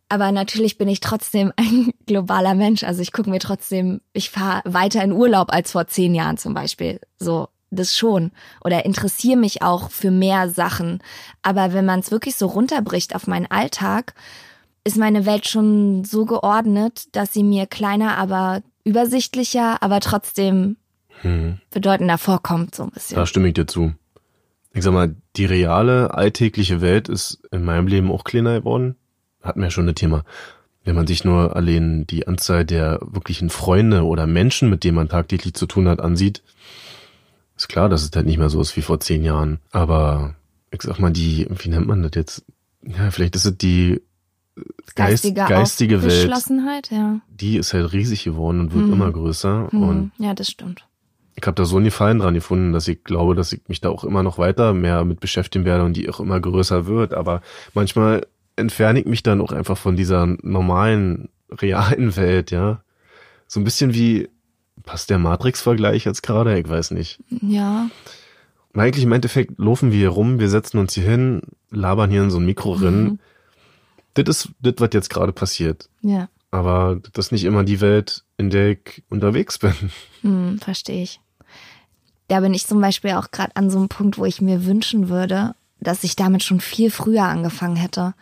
Aber natürlich bin ich trotzdem ein globaler Mensch. Also ich gucke mir trotzdem, ich fahre weiter in Urlaub als vor zehn Jahren zum Beispiel. So, das schon. Oder interessiere mich auch für mehr Sachen. Aber wenn man es wirklich so runterbricht auf meinen Alltag, ist meine Welt schon so geordnet, dass sie mir kleiner, aber übersichtlicher, aber trotzdem hm. bedeutender vorkommt, so ein bisschen. Da stimme ich dir zu. Ich sag mal, die reale, alltägliche Welt ist in meinem Leben auch kleiner geworden. Hatten wir ja schon ein Thema. Wenn man sich nur allein die Anzahl der wirklichen Freunde oder Menschen, mit denen man tagtäglich zu tun hat, ansieht, ist klar, dass es halt nicht mehr so ist wie vor zehn Jahren. Aber ich sag mal, die, wie nennt man das jetzt? Ja, vielleicht ist es die Geist, geistige, geistige Welt. Geschlossenheit, ja. Die ist halt riesig geworden und wird hm. immer größer. Hm. Und ja, das stimmt. ich habe da so einen Gefallen dran gefunden, dass ich glaube, dass ich mich da auch immer noch weiter mehr mit beschäftigen werde und die auch immer größer wird. Aber manchmal entferne ich mich dann auch einfach von dieser normalen, realen Welt, ja. So ein bisschen wie, passt der Matrix-Vergleich jetzt gerade? Ich weiß nicht. Ja. Und eigentlich im Endeffekt laufen wir hier rum, wir setzen uns hier hin, labern hier in so ein Mikro rein. Mhm. Das ist das, was jetzt gerade passiert. Ja. Aber das ist nicht immer die Welt, in der ich unterwegs bin. Hm, verstehe ich. Da bin ich zum Beispiel auch gerade an so einem Punkt, wo ich mir wünschen würde, dass ich damit schon viel früher angefangen hätte,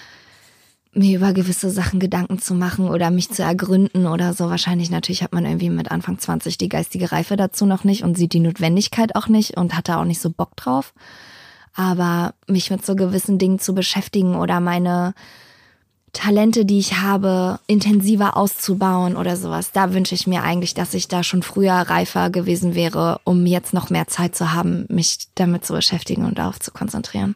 mir über gewisse Sachen Gedanken zu machen oder mich zu ergründen oder so. Wahrscheinlich natürlich hat man irgendwie mit Anfang zwanzig die geistige Reife dazu noch nicht und sieht die Notwendigkeit auch nicht und hat da auch nicht so Bock drauf. Aber mich mit so gewissen Dingen zu beschäftigen oder meine Talente, die ich habe, intensiver auszubauen oder sowas. Da wünsche ich mir eigentlich, dass ich da schon früher reifer gewesen wäre, um jetzt noch mehr Zeit zu haben, mich damit zu beschäftigen und darauf zu konzentrieren.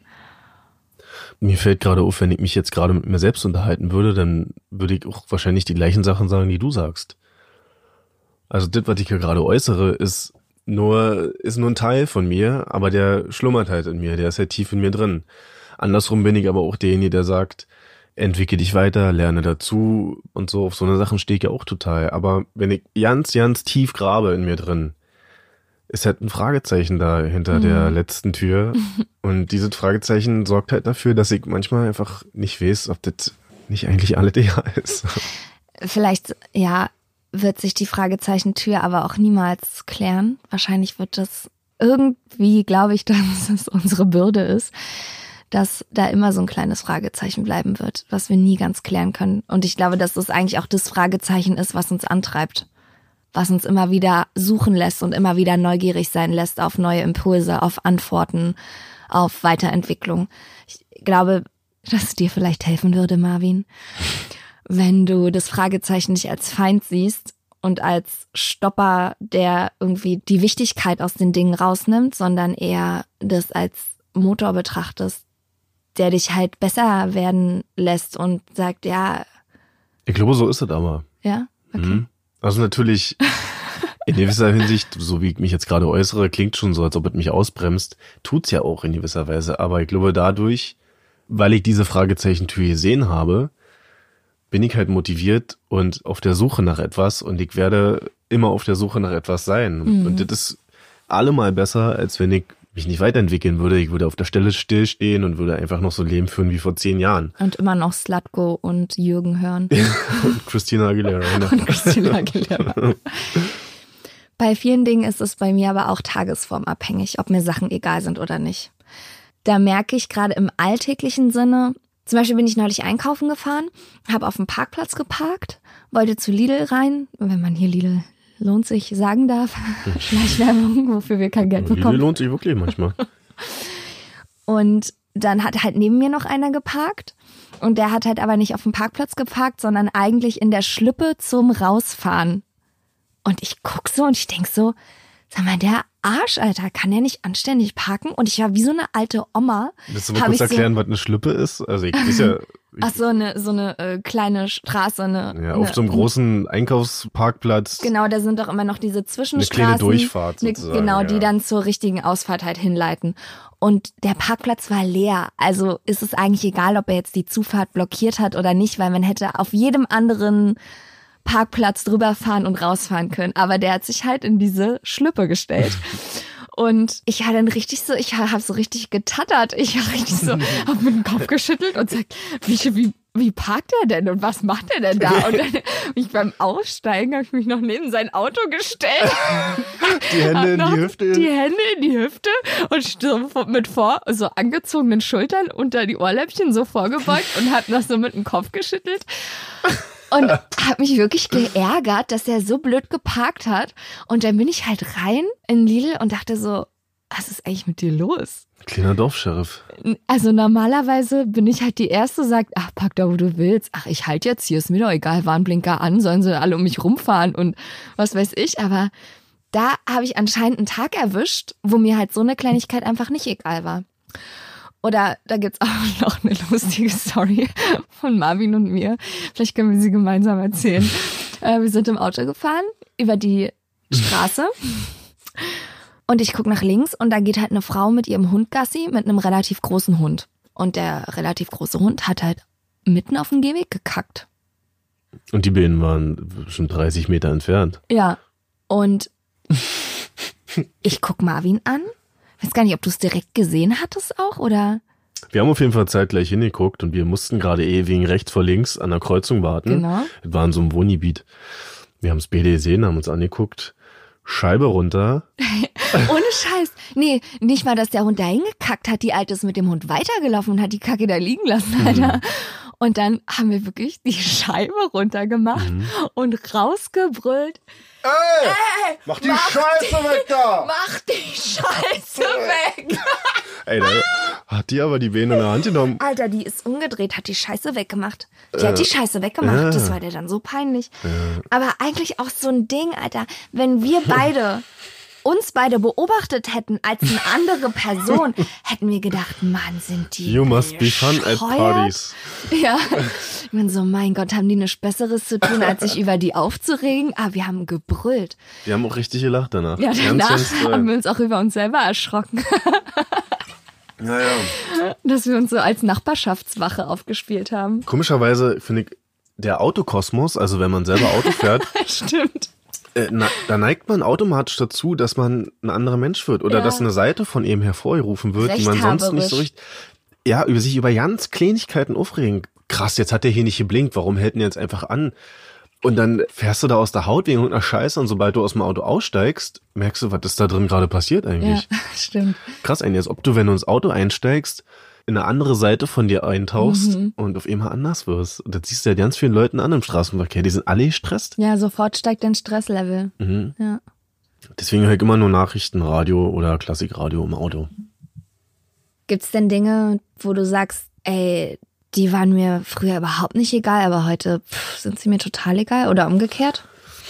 Mir fällt gerade auf, wenn ich mich jetzt gerade mit mir selbst unterhalten würde, dann würde ich auch wahrscheinlich die gleichen Sachen sagen, die du sagst. Also das, was ich hier gerade äußere, ist nur, ist nur ein Teil von mir, aber der schlummert halt in mir, der ist halt tief in mir drin. Andersrum bin ich aber auch derjenige, der sagt, entwickle dich weiter, lerne dazu und so. Auf so eine Sachen stehe ich ja auch total. Aber wenn ich ganz, ganz tief grabe in mir drin, ist halt ein Fragezeichen da hinter mhm. der letzten Tür. Und dieses Fragezeichen sorgt halt dafür, dass ich manchmal einfach nicht weiß, ob das nicht eigentlich alles ja ist. Vielleicht, ja, wird sich die Fragezeichentür aber auch niemals klären. Wahrscheinlich wird das irgendwie, glaube ich, dass es unsere Bürde ist, dass da immer so ein kleines Fragezeichen bleiben wird, was wir nie ganz klären können. Und ich glaube, dass das eigentlich auch das Fragezeichen ist, was uns antreibt, was uns immer wieder suchen lässt und immer wieder neugierig sein lässt auf neue Impulse, auf Antworten, auf Weiterentwicklung. Ich glaube, dass es dir vielleicht helfen würde, Marvin, wenn du das Fragezeichen nicht als Feind siehst und als Stopper, der irgendwie die Wichtigkeit aus den Dingen rausnimmt, sondern eher das als Motor betrachtest, der dich halt besser werden lässt und sagt, ja. Ich glaube, so ist es aber. Ja? Okay. Mhm. Also natürlich, in gewisser Hinsicht, so wie ich mich jetzt gerade äußere, klingt schon so, als ob es mich ausbremst. Tut's ja auch in gewisser Weise. Aber ich glaube, dadurch, weil ich diese Fragezeichentür gesehen habe, bin ich halt motiviert und auf der Suche nach etwas und ich werde immer auf der Suche nach etwas sein. Mhm. Und das ist allemal besser, als wenn ich mich nicht weiterentwickeln würde. Ich würde auf der Stelle stillstehen und würde einfach noch so ein Leben führen wie vor zehn Jahren. Und immer noch Slutko und Jürgen hören. Und Christina Aguilera. Und Christina Aguilera. Bei vielen Dingen ist es bei mir aber auch tagesformabhängig, ob mir Sachen egal sind oder nicht. Da merke ich gerade im alltäglichen Sinne, zum Beispiel bin ich neulich einkaufen gefahren, habe auf dem Parkplatz geparkt, wollte zu Lidl rein, wenn man hier Lidl lohnt sich sagen darf, Schleichwerbung, wofür wir kein Geld bekommen. Lidl lohnt sich wirklich manchmal. Und dann hat halt neben mir noch einer geparkt und der hat halt aber nicht auf dem Parkplatz geparkt, sondern eigentlich in der Schlippe zum Rausfahren. Und ich guck so und ich denk so, sag mal, der Arsch, Alter, kann der nicht anständig parken? Und ich war wie so eine alte Oma. Willst du mal kurz erklären, so, was eine Schlippe ist? Also ich weiß ja... Ach so, eine, so eine äh, kleine Straße. Eine, ja, auf eine, so einem großen Einkaufsparkplatz. Genau, da sind doch immer noch diese Zwischenstraßen. Eine kleine Durchfahrt sozusagen. Genau, ja. Die dann zur richtigen Ausfahrt halt hinleiten. Und der Parkplatz war leer. Also ist es eigentlich egal, ob er jetzt die Zufahrt blockiert hat oder nicht, weil man hätte auf jedem anderen Parkplatz drüber fahren und rausfahren können. Aber der hat sich halt in diese Schlippe gestellt. Und ich war dann richtig so, ich habe so richtig getattert. Ich habe richtig so, habe mit dem Kopf geschüttelt und gesagt, wie, wie wie parkt er denn und was macht er denn da? Und dann ich beim Aussteigen habe ich mich noch neben sein Auto gestellt. Die Hände in die Hüfte. Die Hände in die Hüfte und so mit vor, so angezogenen Schultern unter die Ohrläppchen so vorgebeugt und hat noch so mit dem Kopf geschüttelt. Und habe mich wirklich geärgert, dass er so blöd geparkt hat. Und dann bin ich halt rein in Lidl und dachte so, was ist eigentlich mit dir los? Kleiner Dorfscheriff. Also normalerweise bin ich halt die Erste, sagt, ach, pack da, wo du willst. Ach, ich halt jetzt hier, ist mir doch egal, Warnblinker an, sollen sie alle um mich rumfahren und was weiß ich. Aber da habe ich anscheinend einen Tag erwischt, wo mir halt so eine Kleinigkeit einfach nicht egal war. Oder da gibt's auch noch eine lustige Story von Marvin und mir. Vielleicht können wir sie gemeinsam erzählen. Äh, wir sind im Auto gefahren über die Straße. Und ich gucke nach links und da geht halt eine Frau mit ihrem Hund Gassi mit einem relativ großen Hund. Und der relativ große Hund hat halt mitten auf dem Gehweg gekackt. Und die Bienen waren schon dreißig Meter entfernt. Ja. Und ich guck Marvin an. Ich weiß gar nicht, ob du es direkt gesehen hattest auch, oder? Wir haben auf jeden Fall zeitgleich hingeguckt und wir mussten gerade eh wegen rechts vor links an der Kreuzung warten. Genau. Das war in so einem Wohngebiet. Wir haben es beide gesehen, haben uns angeguckt. Scheibe runter. Ohne Scheiß. Nee, nicht mal, dass der Hund da hingekackt hat. Die Alte ist mit dem Hund weitergelaufen und hat die Kacke da liegen lassen, Alter. Mhm. Und dann haben wir wirklich die Scheibe runtergemacht mhm. und rausgebrüllt. Ey, Ey mach die mach Scheiße die, weg da! Mach die Scheiße weg! Ey, da hat die aber die Beine in der Hand genommen. Alter, die ist umgedreht, hat die Scheiße weggemacht. Die äh, hat die Scheiße weggemacht. Äh, das war dir dann so peinlich. Äh. Aber eigentlich auch so ein Ding, Alter, wenn wir beide uns beide beobachtet hätten als eine andere Person, hätten wir gedacht, Mann, sind die You must be fun at parties. Ja, ich bin so, mein Gott, haben die nichts Besseres zu tun, als sich über die aufzuregen? Aber wir haben gebrüllt. Wir haben auch richtig gelacht danach. Ja, danach ganz, ganz haben wir uns auch über uns selber erschrocken. Naja. Dass wir uns so als Nachbarschaftswache aufgespielt haben. Komischerweise finde ich, der Autokosmos, also wenn man selber Auto fährt. Stimmt. Äh, na, da neigt man automatisch dazu, dass man ein anderer Mensch wird oder ja. dass eine Seite von ihm hervorgerufen wird, die man sonst nicht so richtig, ja, über sich über ganz Kleinigkeiten aufregen. Krass, jetzt hat der hier nicht geblinkt, warum hält denn jetzt einfach an? Und dann fährst du da aus der Haut wegen irgendeiner Scheiße und sobald du aus dem Auto aussteigst, merkst du, was ist da drin gerade passiert eigentlich? Ja, stimmt. Krass eigentlich, als ob du, wenn du ins Auto einsteigst, in eine andere Seite von dir eintauchst mhm. und auf einmal anders wirst. Und das siehst du ja ganz vielen Leuten an im Straßenverkehr, die sind alle gestresst. Ja, sofort steigt dein Stresslevel. Mhm. Ja. Deswegen höre ich immer nur Nachrichten, Radio oder Klassikradio im Auto. Gibt's denn Dinge, wo du sagst, ey, die waren mir früher überhaupt nicht egal, aber heute pff, sind sie mir total egal oder umgekehrt?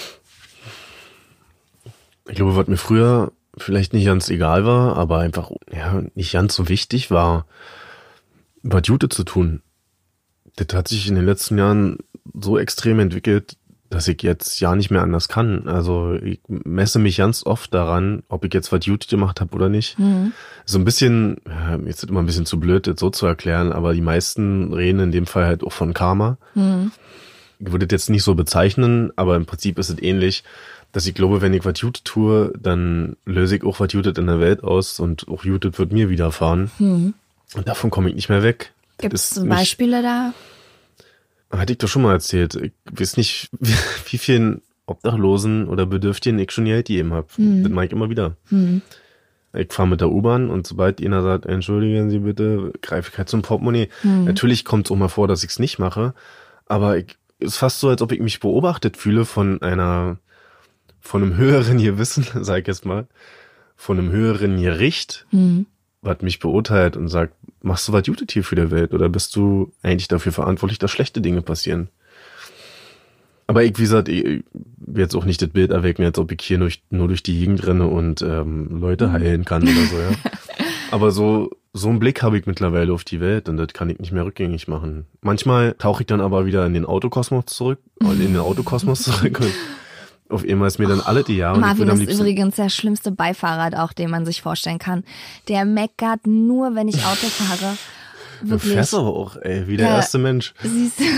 Ich glaube, was mir früher vielleicht nicht ganz egal war, aber einfach ja nicht ganz so wichtig war, was Jute zu tun. Das hat sich in den letzten Jahren so extrem entwickelt, dass ich jetzt ja nicht mehr anders kann. Also ich messe mich ganz oft daran, ob ich jetzt was Jute gemacht habe oder nicht. Mhm. So ein bisschen, ja, jetzt ist immer ein bisschen zu blöd, das so zu erklären, aber die meisten reden in dem Fall halt auch von Karma. Mhm. Ich würde das jetzt nicht so bezeichnen, aber im Prinzip ist es ähnlich, dass ich glaube, wenn ich was Jute tue, dann löse ich auch was Jute in der Welt aus und auch Jute wird mir widerfahren. Mhm. Und davon komme ich nicht mehr weg. Gibt es Beispiele da? Hatte ich doch schon mal erzählt. Ich weiß nicht, wie, wie vielen Obdachlosen oder Bedürftigen ich schon Geld gegeben habe. Mhm. Das mache ich immer wieder. Mhm. Ich fahre mit der U-Bahn und sobald einer sagt, entschuldigen Sie bitte, greife ich halt zum Portemonnaie. Mhm. Natürlich kommt es auch mal vor, dass ich es nicht mache, aber es ist fast so, als ob ich mich beobachtet fühle von einer, von einem höheren Gewissen, sag ich jetzt mal, von einem höheren Gericht, mhm. was mich beurteilt und sagt, machst du was Gutes hier für die Welt oder bist du eigentlich dafür verantwortlich, dass schlechte Dinge passieren? Aber ich, wie gesagt, ich will jetzt auch nicht das Bild erwecken, als ob ich hier nur, nur durch die Gegend renne und ähm, Leute heilen kann oder so, ja. Aber so so einen Blick habe ich mittlerweile auf die Welt und das kann ich nicht mehr rückgängig machen. Manchmal tauche ich dann aber wieder in den Autokosmos zurück, in den Autokosmos zurück und auf einmal ist mir dann alle die Jahre. Marvin ist übrigens der schlimmste Beifahrer auch, den man sich vorstellen kann. Der meckert nur, wenn ich Auto fahre. Wirklich. Du fährst aber auch, ey, wie der ja, erste Mensch. Siehst du?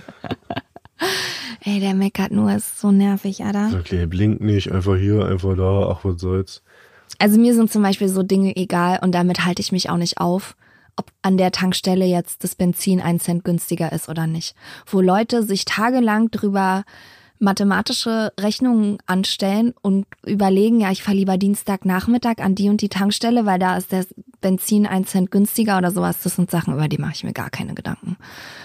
Ey, der meckert nur, ist so nervig, Alter. Okay, blinkt nicht, einfach hier, einfach da, ach, was soll's. Also mir sind zum Beispiel so Dinge egal und damit halte ich mich auch nicht auf. ob an der Tankstelle jetzt das Benzin einen Cent günstiger ist oder nicht. Wo Leute sich tagelang drüber mathematische Rechnungen anstellen und überlegen, ja, ich fahre lieber Dienstagnachmittag an die und die Tankstelle, weil da ist der Benzin einen Cent günstiger oder sowas. Das sind Sachen, über die mache ich mir gar keine Gedanken.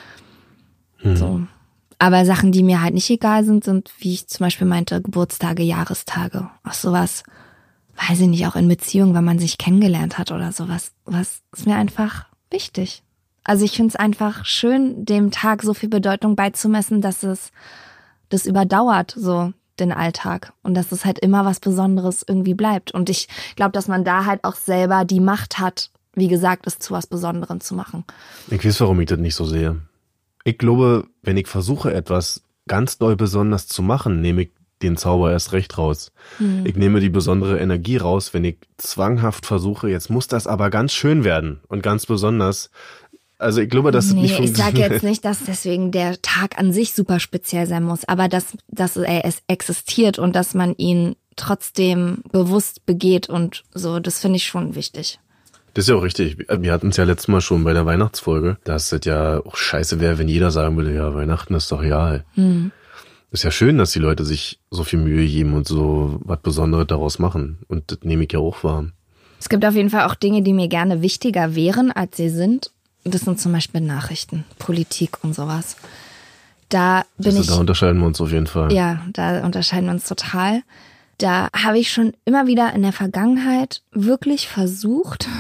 Hm. So. Aber Sachen, die mir halt nicht egal sind, sind, wie ich zum Beispiel meinte, Geburtstage, Jahrestage. Auch sowas, weiß ich nicht, auch in Beziehungen, wenn man sich kennengelernt hat oder sowas. Was ist mir einfach wichtig. Also ich finde es einfach schön, dem Tag so viel Bedeutung beizumessen, dass es das überdauert, so den Alltag. Und dass es halt immer was Besonderes irgendwie bleibt. Und ich glaube, dass man da halt auch selber die Macht hat, wie gesagt, es zu was Besonderem zu machen. Ich weiß, warum ich das nicht so sehe. Ich glaube, wenn ich versuche, etwas ganz doll besonders zu machen, nehme ich den Zauber erst recht raus. Hm. Ich nehme die besondere Energie raus, wenn ich zwanghaft versuche, jetzt muss das aber ganz schön werden und ganz besonders. Also ich glaube, dass nee, es nicht funktioniert. Ich sage jetzt nicht, dass deswegen der Tag an sich super speziell sein muss, aber dass, dass er existiert und dass man ihn trotzdem bewusst begeht und so, das finde ich schon wichtig. Das ist ja auch richtig. Wir hatten es ja letztes Mal schon bei der Weihnachtsfolge, dass es ja auch scheiße wäre, wenn jeder sagen würde, ja, Weihnachten ist doch real. Hm. Ist ja schön, dass die Leute sich so viel Mühe geben und so was Besonderes daraus machen. Und das nehme ich ja auch wahr. Es gibt auf jeden Fall auch Dinge, die mir gerne wichtiger wären, als sie sind. Das sind zum Beispiel Nachrichten, Politik und sowas. Da bin also, ich. Da unterscheiden wir uns auf jeden Fall. Ja, da unterscheiden wir uns total. Da habe ich schon immer wieder in der Vergangenheit wirklich versucht,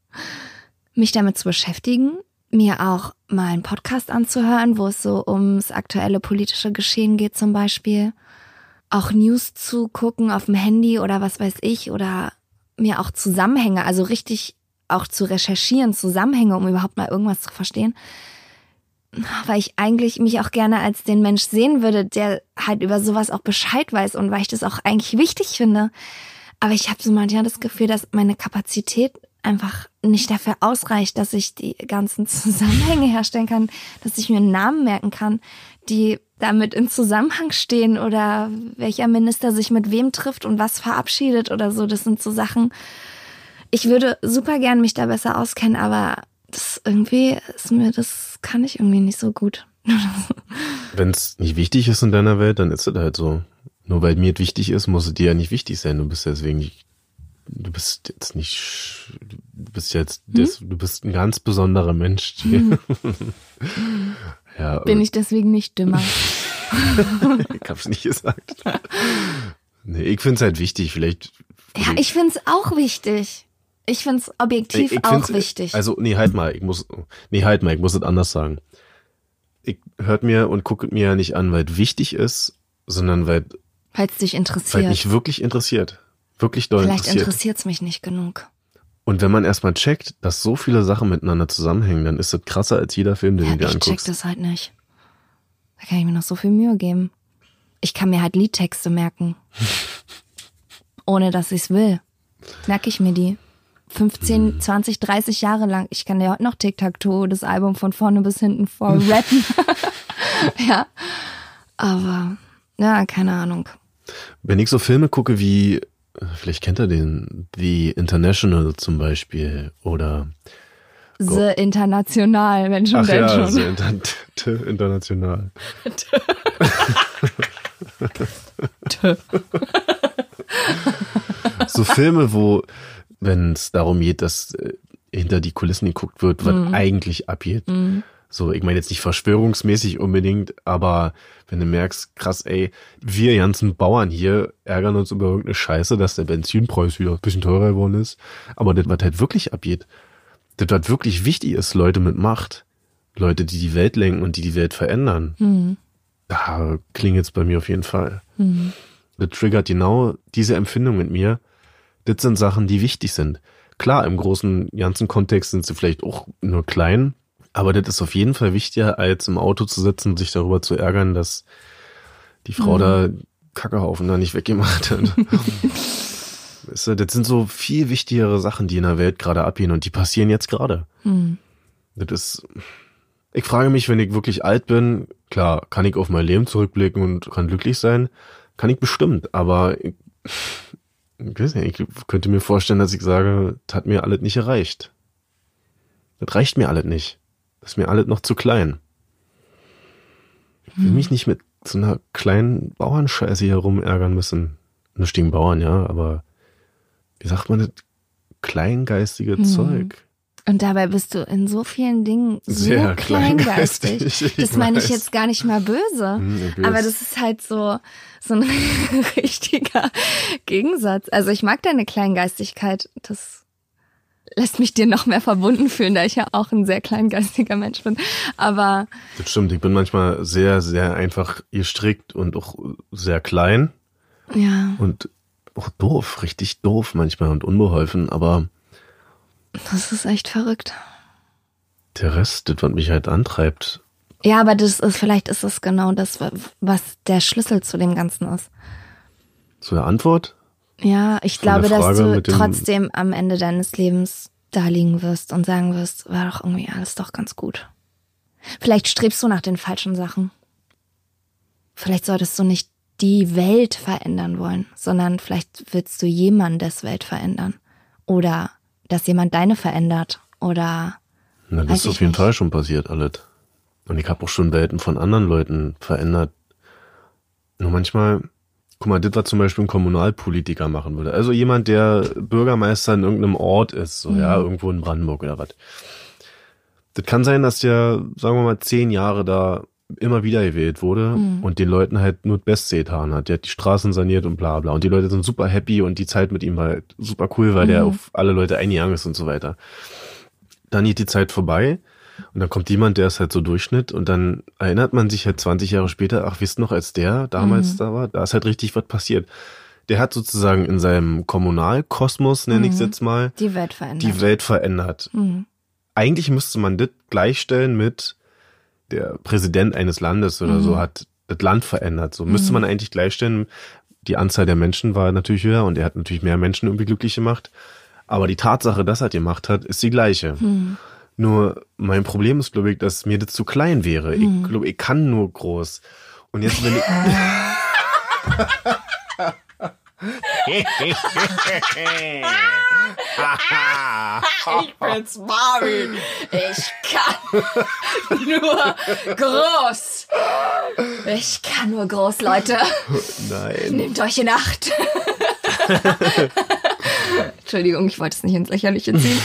mich damit zu beschäftigen, mir auch mal einen Podcast anzuhören, wo es so ums aktuelle politische Geschehen geht zum Beispiel. Auch News zu gucken auf dem Handy oder was weiß ich oder mir auch Zusammenhänge, also richtig auch zu recherchieren, Zusammenhänge, um überhaupt mal irgendwas zu verstehen. Weil ich eigentlich mich auch gerne als den Mensch sehen würde, der halt über sowas auch Bescheid weiß und weil ich das auch eigentlich wichtig finde. Aber ich habe so manchmal das Gefühl, dass meine Kapazität einfach nicht dafür ausreicht, dass ich die ganzen Zusammenhänge herstellen kann, dass ich mir Namen merken kann, die damit in Zusammenhang stehen oder welcher Minister sich mit wem trifft und was verabschiedet oder so. Das sind so Sachen. Ich würde super gern mich da besser auskennen, aber das irgendwie ist mir, das kann ich irgendwie nicht so gut. Wenn es nicht wichtig ist in deiner Welt, dann ist es halt so. Nur weil mir es wichtig ist, muss es dir ja nicht wichtig sein. Du bist deswegen nicht, du bist jetzt nicht, du bist jetzt, hm? des, du bist ein ganz besonderer Mensch. Hm. Ja, bin ich deswegen nicht dümmer? Ich hab's nicht gesagt. Nee, ich find's halt wichtig, vielleicht. Ja, ich find's auch wichtig. Ich find's objektiv ich, ich auch wichtig. Also, nee, halt mal, ich muss, nee, halt mal, ich muss es anders sagen. Ich hört mir und guckt mir ja nicht an, weil es wichtig ist, sondern weil es dich interessiert. Weil mich wirklich interessiert. Wirklich doll Vielleicht interessiert. Vielleicht interessiert es mich nicht genug. Und wenn man erstmal checkt, dass so viele Sachen miteinander zusammenhängen, dann ist das krasser als jeder Film, den ja, du dir ich anguckst. Ich check das halt nicht. Da kann ich mir noch so viel Mühe geben. Ich kann mir halt Liedtexte merken. Ohne dass ich's will. Merke ich mir die. fünfzehn, zwanzig, dreißig Jahre lang. Ich kann ja heute noch Tic-Tac-Toe, das Album von vorne bis hinten vor rappen. Ja. Aber, ja, keine Ahnung. Wenn ich so Filme gucke wie, vielleicht kennt ihr den, The International zum Beispiel, oder The International, wenn schon, Ach denn ja, schon. The Inter- International. So Filme, wo, wenn es darum geht, dass äh, hinter die Kulissen geguckt wird, was mm. eigentlich abgeht. Mm. So, ich meine jetzt nicht verschwörungsmäßig unbedingt, aber wenn du merkst, krass, ey, wir ganzen Bauern hier ärgern uns über irgendeine Scheiße, dass der Benzinpreis wieder ein bisschen teurer geworden ist. Aber das, was halt wirklich abgeht, das, was wirklich wichtig ist, Leute mit Macht, Leute, die die Welt lenken und die die Welt verändern, mm. da klingelt es bei mir auf jeden Fall. Mm. Das triggert genau diese Empfindung mit mir. Das sind Sachen, die wichtig sind. Klar, im großen, ganzen Kontext sind sie vielleicht auch nur klein, aber das ist auf jeden Fall wichtiger, als im Auto zu sitzen und sich darüber zu ärgern, dass die Frau mhm. da Kackehaufen da nicht weggemacht hat. Weißt du, das sind so viel wichtigere Sachen, die in der Welt gerade abgehen und die passieren jetzt gerade. Mhm. Das ist, ich frage mich, wenn ich wirklich alt bin, klar, kann ich auf mein Leben zurückblicken und kann glücklich sein? Kann ich bestimmt, aber ich, ich weiß nicht, ich könnte mir vorstellen, dass ich sage, das hat mir alles nicht erreicht. Das reicht mir alles nicht. Das ist mir alles noch zu klein. Ich will hm. mich nicht mit so einer kleinen Bauernscheiße hier rumärgern müssen. Nur stehen Bauern, ja, aber wie sagt man das? Kleingeistige hm. Zeug. Und dabei bist du in so vielen Dingen so Sehr kleingeistig. kleingeistig. Das meine ich jetzt gar nicht mal böse. Hm, aber das ist halt so, so ein richtiger Gegensatz. Also ich mag deine Kleingeistigkeit. Das lässt mich dir noch mehr verbunden fühlen, da ich ja auch ein sehr kleingeistiger Mensch bin. Aber das stimmt, ich bin manchmal sehr, sehr einfach gestrickt und auch sehr klein. Ja. Und auch doof, richtig doof manchmal und unbeholfen, aber das ist echt verrückt. Der Rest, das, was mich halt antreibt. Ja, aber das ist, vielleicht ist es genau das, was der Schlüssel zu dem Ganzen ist. Zu der Antwort? Ja, ich Von glaube, dass du trotzdem am Ende deines Lebens da liegen wirst und sagen wirst, war doch irgendwie alles doch ganz gut. Vielleicht strebst du nach den falschen Sachen. Vielleicht solltest du nicht die Welt verändern wollen, sondern vielleicht willst du jemandes Welt verändern. Oder dass jemand deine verändert. Oder Na, das ist auf jeden nicht. Fall schon passiert, alles. Und ich habe auch schon Welten von anderen Leuten verändert. Nur manchmal, guck mal, das, was zum Beispiel ein Kommunalpolitiker machen würde. Also jemand, der Bürgermeister in irgendeinem Ort ist, so mhm. ja, irgendwo in Brandenburg oder was. Das kann sein, dass der, sagen wir mal, zehn Jahre da immer wieder gewählt wurde mhm. und den Leuten halt nur das Beste getan hat. Der hat die Straßen saniert und bla bla. Und die Leute sind super happy und die Zeit mit ihm war halt super cool, weil mhm. der auf alle Leute eingegangen ist und so weiter. Dann geht die Zeit vorbei und dann kommt jemand, der ist halt so Durchschnitt und dann erinnert man sich halt zwanzig Jahre später, ach, wisst noch, als der damals mhm. da war, da ist halt richtig was passiert. Der hat sozusagen in seinem Kommunalkosmos, nenne mhm. ich es jetzt mal, die Welt verändert. Die Welt verändert. Mhm. Eigentlich müsste man das gleichstellen mit der Präsident eines Landes oder mhm. so hat das Land verändert. So müsste mhm. man eigentlich gleichstellen. Die Anzahl der Menschen war natürlich höher und er hat natürlich mehr Menschen irgendwie glücklich gemacht. Aber die Tatsache, dass er das gemacht hat, ist die gleiche. Mhm. Nur mein Problem ist, glaube ich, dass mir das zu klein wäre. Mhm. Ich glaube, ich kann nur groß. Und jetzt, wenn ich... Ich bin's, Marvin. Ich kann nur groß. Ich kann nur groß, Leute. Nein. Nehmt euch in Acht. Entschuldigung, ich wollte es nicht ins Lächerliche ziehen.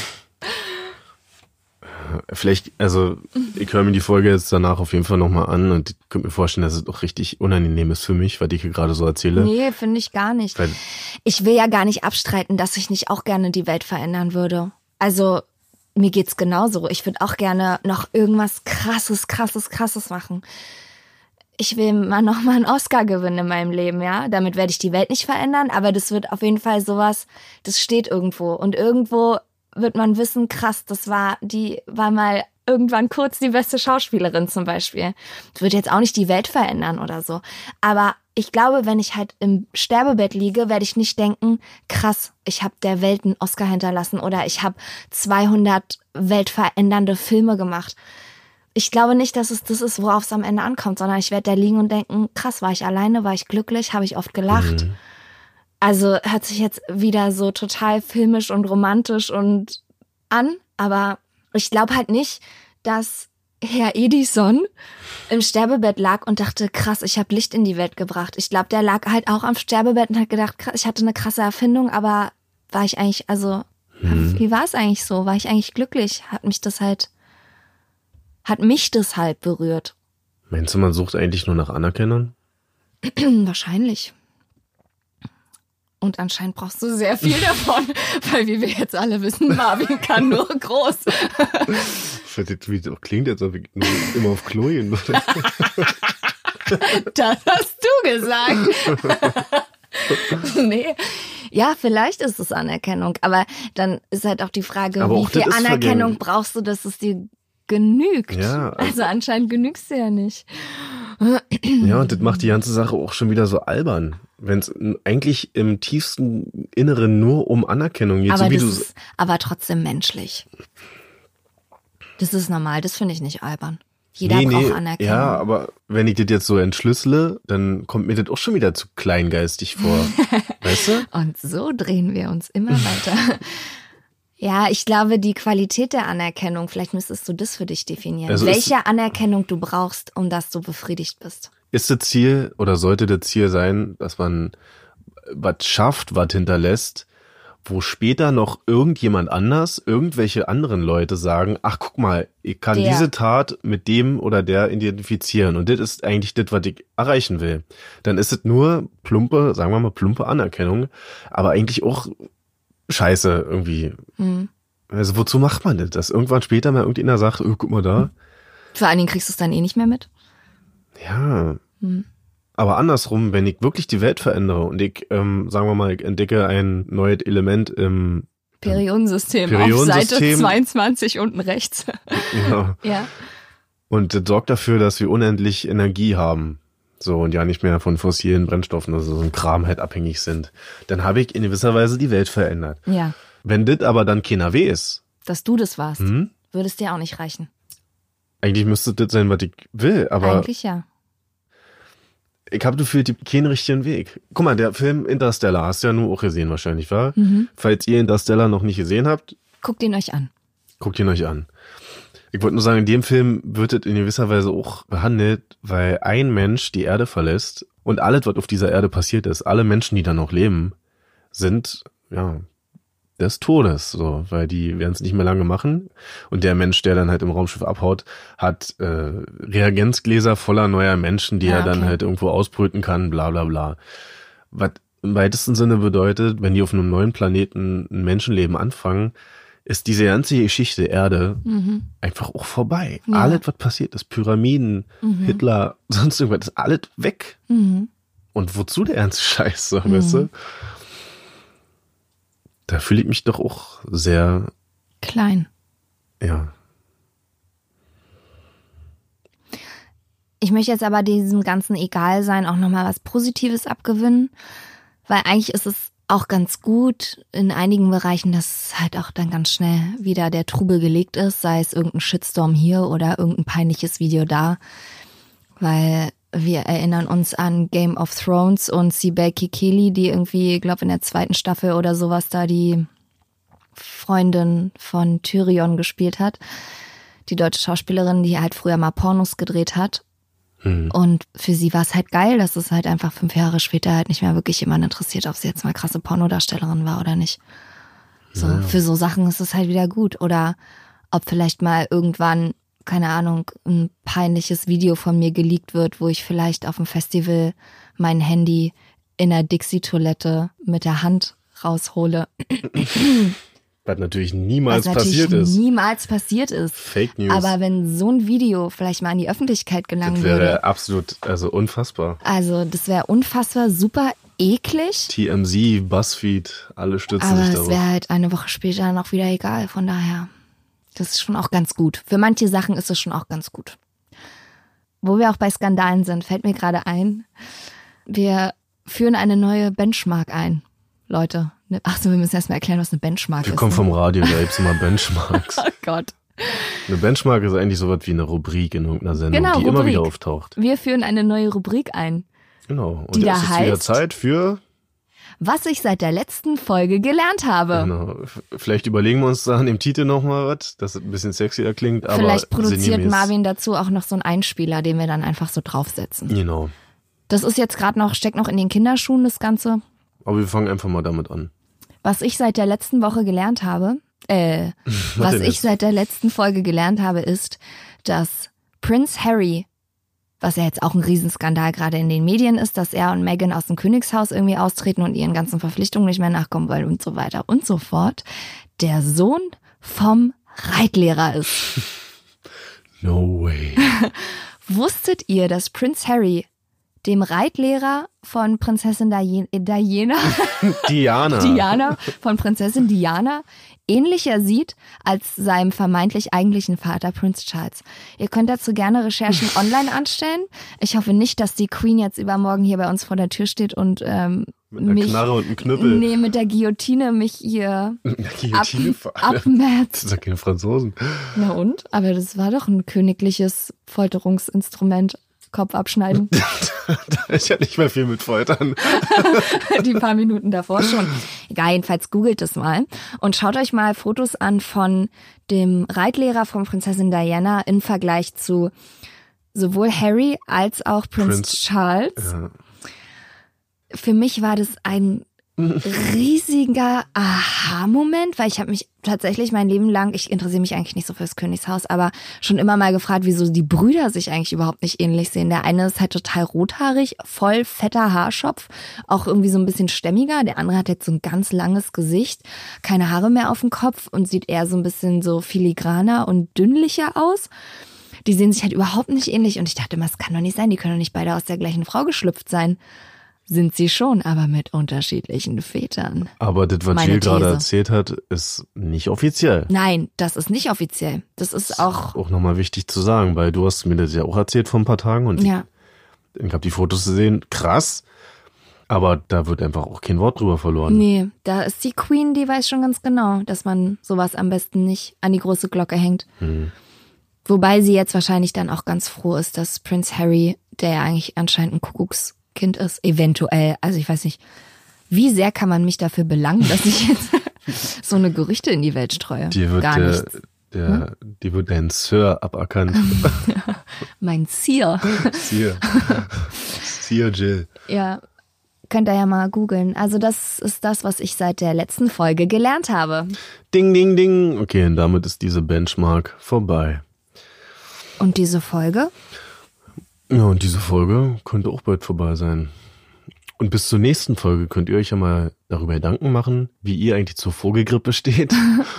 Vielleicht, also ich höre mir die Folge jetzt danach auf jeden Fall nochmal an und ich könnte mir vorstellen, dass es doch richtig unangenehm ist für mich, was ich hier gerade so erzähle. Nee, finde ich gar nicht. Weil ich will ja gar nicht abstreiten, dass ich nicht auch gerne die Welt verändern würde. Also mir geht's genauso. Ich würde auch gerne noch irgendwas krasses, krasses, krasses machen. Ich will mal noch mal einen Oscar gewinnen in meinem Leben, ja. Damit werde ich die Welt nicht verändern, aber das wird auf jeden Fall sowas, das steht irgendwo. Und irgendwo wird man wissen, krass, das war, die war mal irgendwann kurz die beste Schauspielerin zum Beispiel. Das wird jetzt auch nicht die Welt verändern oder so. Aber ich glaube, wenn ich halt im Sterbebett liege, werde ich nicht denken, krass, ich habe der Welt einen Oscar hinterlassen oder ich habe zweihundert weltverändernde Filme gemacht. Ich glaube nicht, dass es das ist, worauf es am Ende ankommt, sondern ich werde da liegen und denken, krass, war ich alleine, war ich glücklich, habe ich oft gelacht. Mhm. Also hört sich jetzt wieder so total filmisch und romantisch und an, aber ich glaube halt nicht, dass Herr Edison im Sterbebett lag und dachte, krass, ich habe Licht in die Welt gebracht. Ich glaube, der lag halt auch am Sterbebett und hat gedacht, krass, ich hatte eine krasse Erfindung, aber war ich eigentlich, also hm. wie war es eigentlich so? War ich eigentlich glücklich? Hat mich das halt, hat mich das halt berührt. Meinst du, man sucht eigentlich nur nach Anerkennung? Wahrscheinlich. Und anscheinend brauchst du sehr viel davon, weil wie wir jetzt alle wissen, Marvin kann nur groß. Wie das klingt, als ob ich immer auf Klo gehen würde. Das hast du gesagt. Nee. Ja, vielleicht ist es Anerkennung, aber dann ist halt auch die Frage, aber wie viel Anerkennung brauchst du, dass es dir genügt? Ja, also, also anscheinend genügst du ja nicht. Ja, und das macht die ganze Sache auch schon wieder so albern. Wenn es eigentlich im tiefsten Inneren nur um Anerkennung geht. Aber, so wie das du ist aber trotzdem menschlich. Das ist normal, das finde ich nicht albern. Jeder nee, braucht nee, Anerkennung. Ja, aber wenn ich das jetzt so entschlüssele, dann kommt mir das auch schon wieder zu kleingeistig vor. Weißt du? Und so drehen wir uns immer weiter. Ja, ich glaube, die Qualität der Anerkennung, vielleicht müsstest du das für dich definieren. Also welche Anerkennung du brauchst, um dass du befriedigt bist. Ist das Ziel oder sollte das Ziel sein, dass man was schafft, was hinterlässt, wo später noch irgendjemand anders, irgendwelche anderen Leute sagen, ach guck mal, ich kann Der. diese Tat mit dem oder der identifizieren und das ist eigentlich das, was ich erreichen will. Dann ist es nur plumpe, sagen wir mal plumpe Anerkennung, aber eigentlich auch scheiße irgendwie. Mhm. Also wozu macht man das? Dass irgendwann später mal irgendjemand sagt, oh, guck mal da. Vor allen Dingen kriegst du es dann eh nicht mehr mit. Ja, Mhm. aber andersrum, wenn ich wirklich die Welt verändere und ich, ähm, sagen wir mal, ich entdecke ein neues Element im Periodensystem, Periodensystem. auf Seite zweiundzwanzig unten rechts. ja, Ja. und das sorgt dafür, dass wir unendlich Energie haben. So, und ja nicht mehr von fossilen Brennstoffen, also so ein Kram halt abhängig sind. Dann habe ich in gewisser Weise die Welt verändert. Ja. Wenn das aber dann keiner weh ist, Dass du das warst, hm? würde es dir auch nicht reichen. eigentlich müsste das sein, was ich will, aber Eigentlich ja. ich habe dafür die, keinen richtigen Weg. Guck mal, der Film Interstellar hast du ja nur auch gesehen wahrscheinlich, wa? Mhm. Falls ihr Interstellar noch nicht gesehen habt, Guckt ihn euch an. guckt ihn euch an. Ich wollte nur sagen, in dem Film wird es in gewisser Weise auch behandelt, weil ein Mensch die Erde verlässt und alles, was auf dieser Erde passiert ist, alle Menschen, die da noch leben, sind, ja, des Todes, so, weil die werden es nicht mehr lange machen. Und der Mensch, der dann halt im Raumschiff abhaut, hat äh, Reagenzgläser voller neuer Menschen, die Ja, er dann okay. halt irgendwo ausbrüten kann, bla bla bla. Was im weitesten Sinne bedeutet, wenn die auf einem neuen Planeten ein Menschenleben anfangen, ist diese ganze Geschichte Erde Mhm. einfach auch vorbei. Ja. Alles, was passiert ist, Pyramiden, Mhm. Hitler, sonst irgendwas, ist alles weg. Mhm. Und wozu der ganze Scheiß, so, weißt du? Da fühle ich mich doch auch sehr, Klein. ja. Ich möchte jetzt aber diesem ganzen Egalsein auch nochmal was Positives abgewinnen, weil eigentlich ist es auch ganz gut in einigen Bereichen, dass halt auch dann ganz schnell wieder der Trubel gelegt ist, sei es irgendein Shitstorm hier oder irgendein peinliches Video da, weil wir erinnern uns an Game of Thrones und Sibel Kekeli, die irgendwie, ich glaube in der zweiten Staffel oder sowas da die Freundin von Tyrion gespielt hat, die deutsche Schauspielerin, die halt früher mal Pornos gedreht hat. Hm. Und für sie war es halt geil, dass es halt einfach fünf Jahre später halt nicht mehr wirklich jemand interessiert, ob sie jetzt mal krasse Pornodarstellerin war oder nicht. So, Ja. für so Sachen ist es halt wieder gut. Oder ob vielleicht mal irgendwann, keine Ahnung, ein peinliches Video von mir geleakt wird, wo ich vielleicht auf dem Festival mein Handy in der Dixie-Toilette mit der Hand raushole. Was natürlich niemals Was natürlich passiert ist. niemals passiert ist. Fake News. Aber wenn so ein Video vielleicht mal in die Öffentlichkeit gelangen das würde. wäre absolut, also unfassbar. Also das wäre unfassbar super eklig, T M Z, BuzzFeed, alle stützen aber sich es darauf. wäre halt eine Woche später noch wieder egal. Von daher, das ist schon auch ganz gut. Für manche Sachen ist es schon auch ganz gut. Wo wir auch bei Skandalen sind, fällt mir gerade ein, wir führen eine neue Benchmark ein, Leute. Achso, wir müssen erst mal erklären, was eine Benchmark Wir ist. kommen ne? vom Radio, da gibt's immer Benchmarks. Oh Gott. Eine Benchmark ist eigentlich sowas wie eine Rubrik in irgendeiner Sendung, Genau, die immer Rubrik. wieder auftaucht. Wir führen eine neue Rubrik ein. Genau. Und Die da jetzt ist wieder heißt- Zeit für, Was ich seit der letzten Folge gelernt habe. genau, f- vielleicht überlegen wir uns da an dem Titel nochmal was, dass es ein bisschen sexier klingt, aber Vielleicht produziert sinngemäß. Marvin dazu auch noch so einen Einspieler, den wir dann einfach so draufsetzen. Genau. Das ist jetzt gerade noch, steckt noch in den Kinderschuhen, das Ganze. Aber wir fangen einfach mal damit an. Was ich seit der letzten Woche gelernt habe, äh, was denn ich jetzt? seit der letzten Folge gelernt habe, ist, dass Prince Harry, was ja jetzt auch ein Riesenskandal gerade in den Medien ist, dass er und Meghan aus dem Königshaus irgendwie austreten und ihren ganzen Verpflichtungen nicht mehr nachkommen wollen und so weiter und so fort, der Sohn vom Reitlehrer ist. No way. Wusstet ihr, dass Prince Harry dem Reitlehrer von Prinzessin Diana, Diana, Diana. Diana von Prinzessin Diana ähnlicher sieht als seinem vermeintlich eigentlichen Vater Prince Charles? Ihr könnt dazu gerne Recherchen online anstellen. Ich hoffe nicht, dass die Queen jetzt übermorgen hier bei uns vor der Tür steht und ähm, Mit einer mich, Knarre und einem Knüppel. nee, mit der Guillotine mich hier Mit einer ab, Guillotine vor allem. Das abmetzt. sind ja keine Franzosen. Na und? Aber das war doch ein königliches Folterungsinstrument. Kopf abschneiden. Ich hatte nicht mehr viel mit Foltern. Die paar Minuten davor schon. Egal, jedenfalls googelt es mal und schaut euch mal Fotos an von dem Reitlehrer von Prinzessin Diana im Vergleich zu sowohl Harry als auch Prinz, Prinz Charles. Ja. Für mich war das ein riesiger Aha-Moment, weil ich habe mich tatsächlich mein Leben lang, ich interessiere mich eigentlich nicht so fürs Königshaus, aber schon immer mal gefragt, wieso die Brüder sich eigentlich überhaupt nicht ähnlich sehen. Der eine ist halt total rothaarig, voll fetter Haarschopf, auch irgendwie so ein bisschen stämmiger. Der andere hat jetzt so ein ganz langes Gesicht, keine Haare mehr auf dem Kopf und sieht eher so ein bisschen so filigraner und dünnlicher aus. Die sehen sich halt überhaupt nicht ähnlich und ich dachte immer, es kann doch nicht sein, die können doch nicht beide aus der gleichen Frau geschlüpft sein. Sind sie schon, aber mit unterschiedlichen Vätern. Aber das, was Jill gerade erzählt hat, ist nicht offiziell. Nein, das ist nicht offiziell. Das ist das auch... ist auch nochmal wichtig zu sagen, weil du hast mir das ja auch erzählt vor ein paar Tagen und ja. ich habe die Fotos gesehen, krass, aber da wird einfach auch kein Wort drüber verloren. Nee, da ist die Queen, die weiß schon ganz genau, dass man sowas am besten nicht an die große Glocke hängt. Hm. Wobei sie jetzt wahrscheinlich dann auch ganz froh ist, dass Prinz Harry, der ja eigentlich anscheinend ein Kuckucks Kind ist, eventuell, also ich weiß nicht, wie sehr kann man mich dafür belangen, dass ich jetzt so eine Gerüchte in die Welt streue? Die wird, Gar der, nichts. Der, hm? Die wird dein Sir aberkannt. Mein Sir. Sir. Sir Jill. Ja, könnt ihr ja mal googeln. Also das ist das, was ich seit der letzten Folge gelernt habe. Ding, ding, ding. Okay, und damit ist diese Benchmark vorbei. Und diese Folge? Ja, und diese Folge könnte auch bald vorbei sein. Und bis zur nächsten Folge könnt ihr euch ja mal darüber Gedanken machen, wie ihr eigentlich zur Vogelgrippe steht.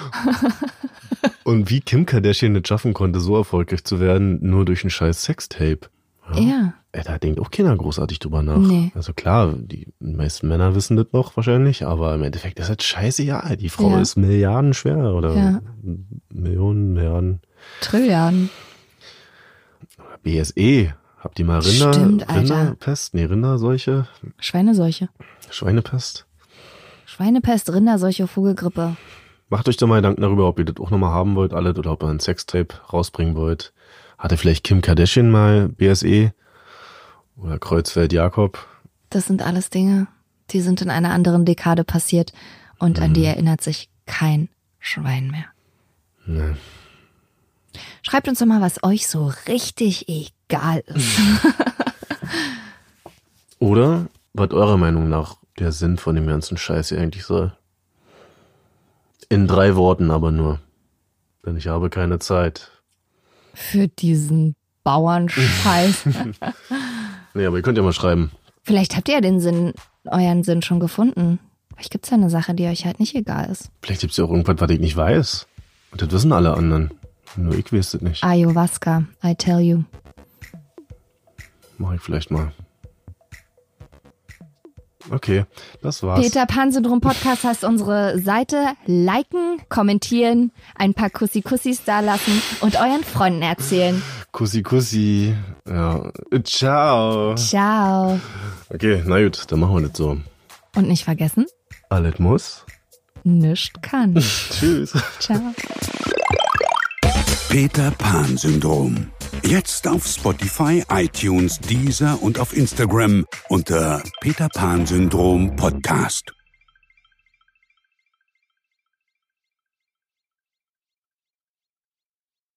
Und wie Kim Kardashian es schaffen konnte, so erfolgreich zu werden, nur durch ein scheiß Sextape. Ja. ja. Ey, da denkt auch keiner großartig drüber nach. Nee. Also klar, die meisten Männer wissen das noch wahrscheinlich, aber im Endeffekt ist das scheiße, ja. Die Frau ja. ist Milliarden schwer oder ja. Millionen, Milliarden. Trilliarden. B S E. Habt ihr mal Rinder, Stimmt, Rinderpest? Nee, Rinderseuche? Schweineseuche. Schweinepest? Schweinepest, Rinderseuche, Vogelgrippe. Macht euch da mal Gedanken darüber, ob ihr das auch nochmal haben wollt, alles, oder ob ihr ein Sextape rausbringen wollt. Hatte vielleicht Kim Kardashian mal B S E? Oder Kreuzfeld Jakob? Das sind alles Dinge, die sind in einer anderen Dekade passiert und mhm. an die erinnert sich kein Schwein mehr. Nee. Schreibt uns doch mal, was euch so richtig egal ist. Oder was eurer Meinung nach der Sinn von dem ganzen Scheiß hier eigentlich soll. In drei Worten aber nur. Denn ich habe keine Zeit. Für diesen Bauernscheiß. Nee, aber ihr könnt ja mal schreiben. Vielleicht habt ihr ja den Sinn, euren Sinn schon gefunden. Vielleicht gibt's ja eine Sache, die euch halt nicht egal ist. Vielleicht gibt's ja auch irgendwas, was ich nicht weiß. Und das wissen alle anderen. Nur ich weiß es nicht. Ayahuasca, I tell you. Mach ich vielleicht mal. Okay, das war's. Peter Pan Syndrom Podcast heißt unsere Seite. Liken, kommentieren, ein paar Kussi-Kussis da lassen und euren Freunden erzählen. Kussi Kussi. Ja. Ciao. Ciao. Okay, na gut, dann machen wir das so. Und nicht vergessen. Alles muss. Nischt kann. Tschüss. Ciao. Peter Pan Syndrom. Jetzt auf Spotify, iTunes, Deezer und auf Instagram unter Peter Pan Syndrom Podcast.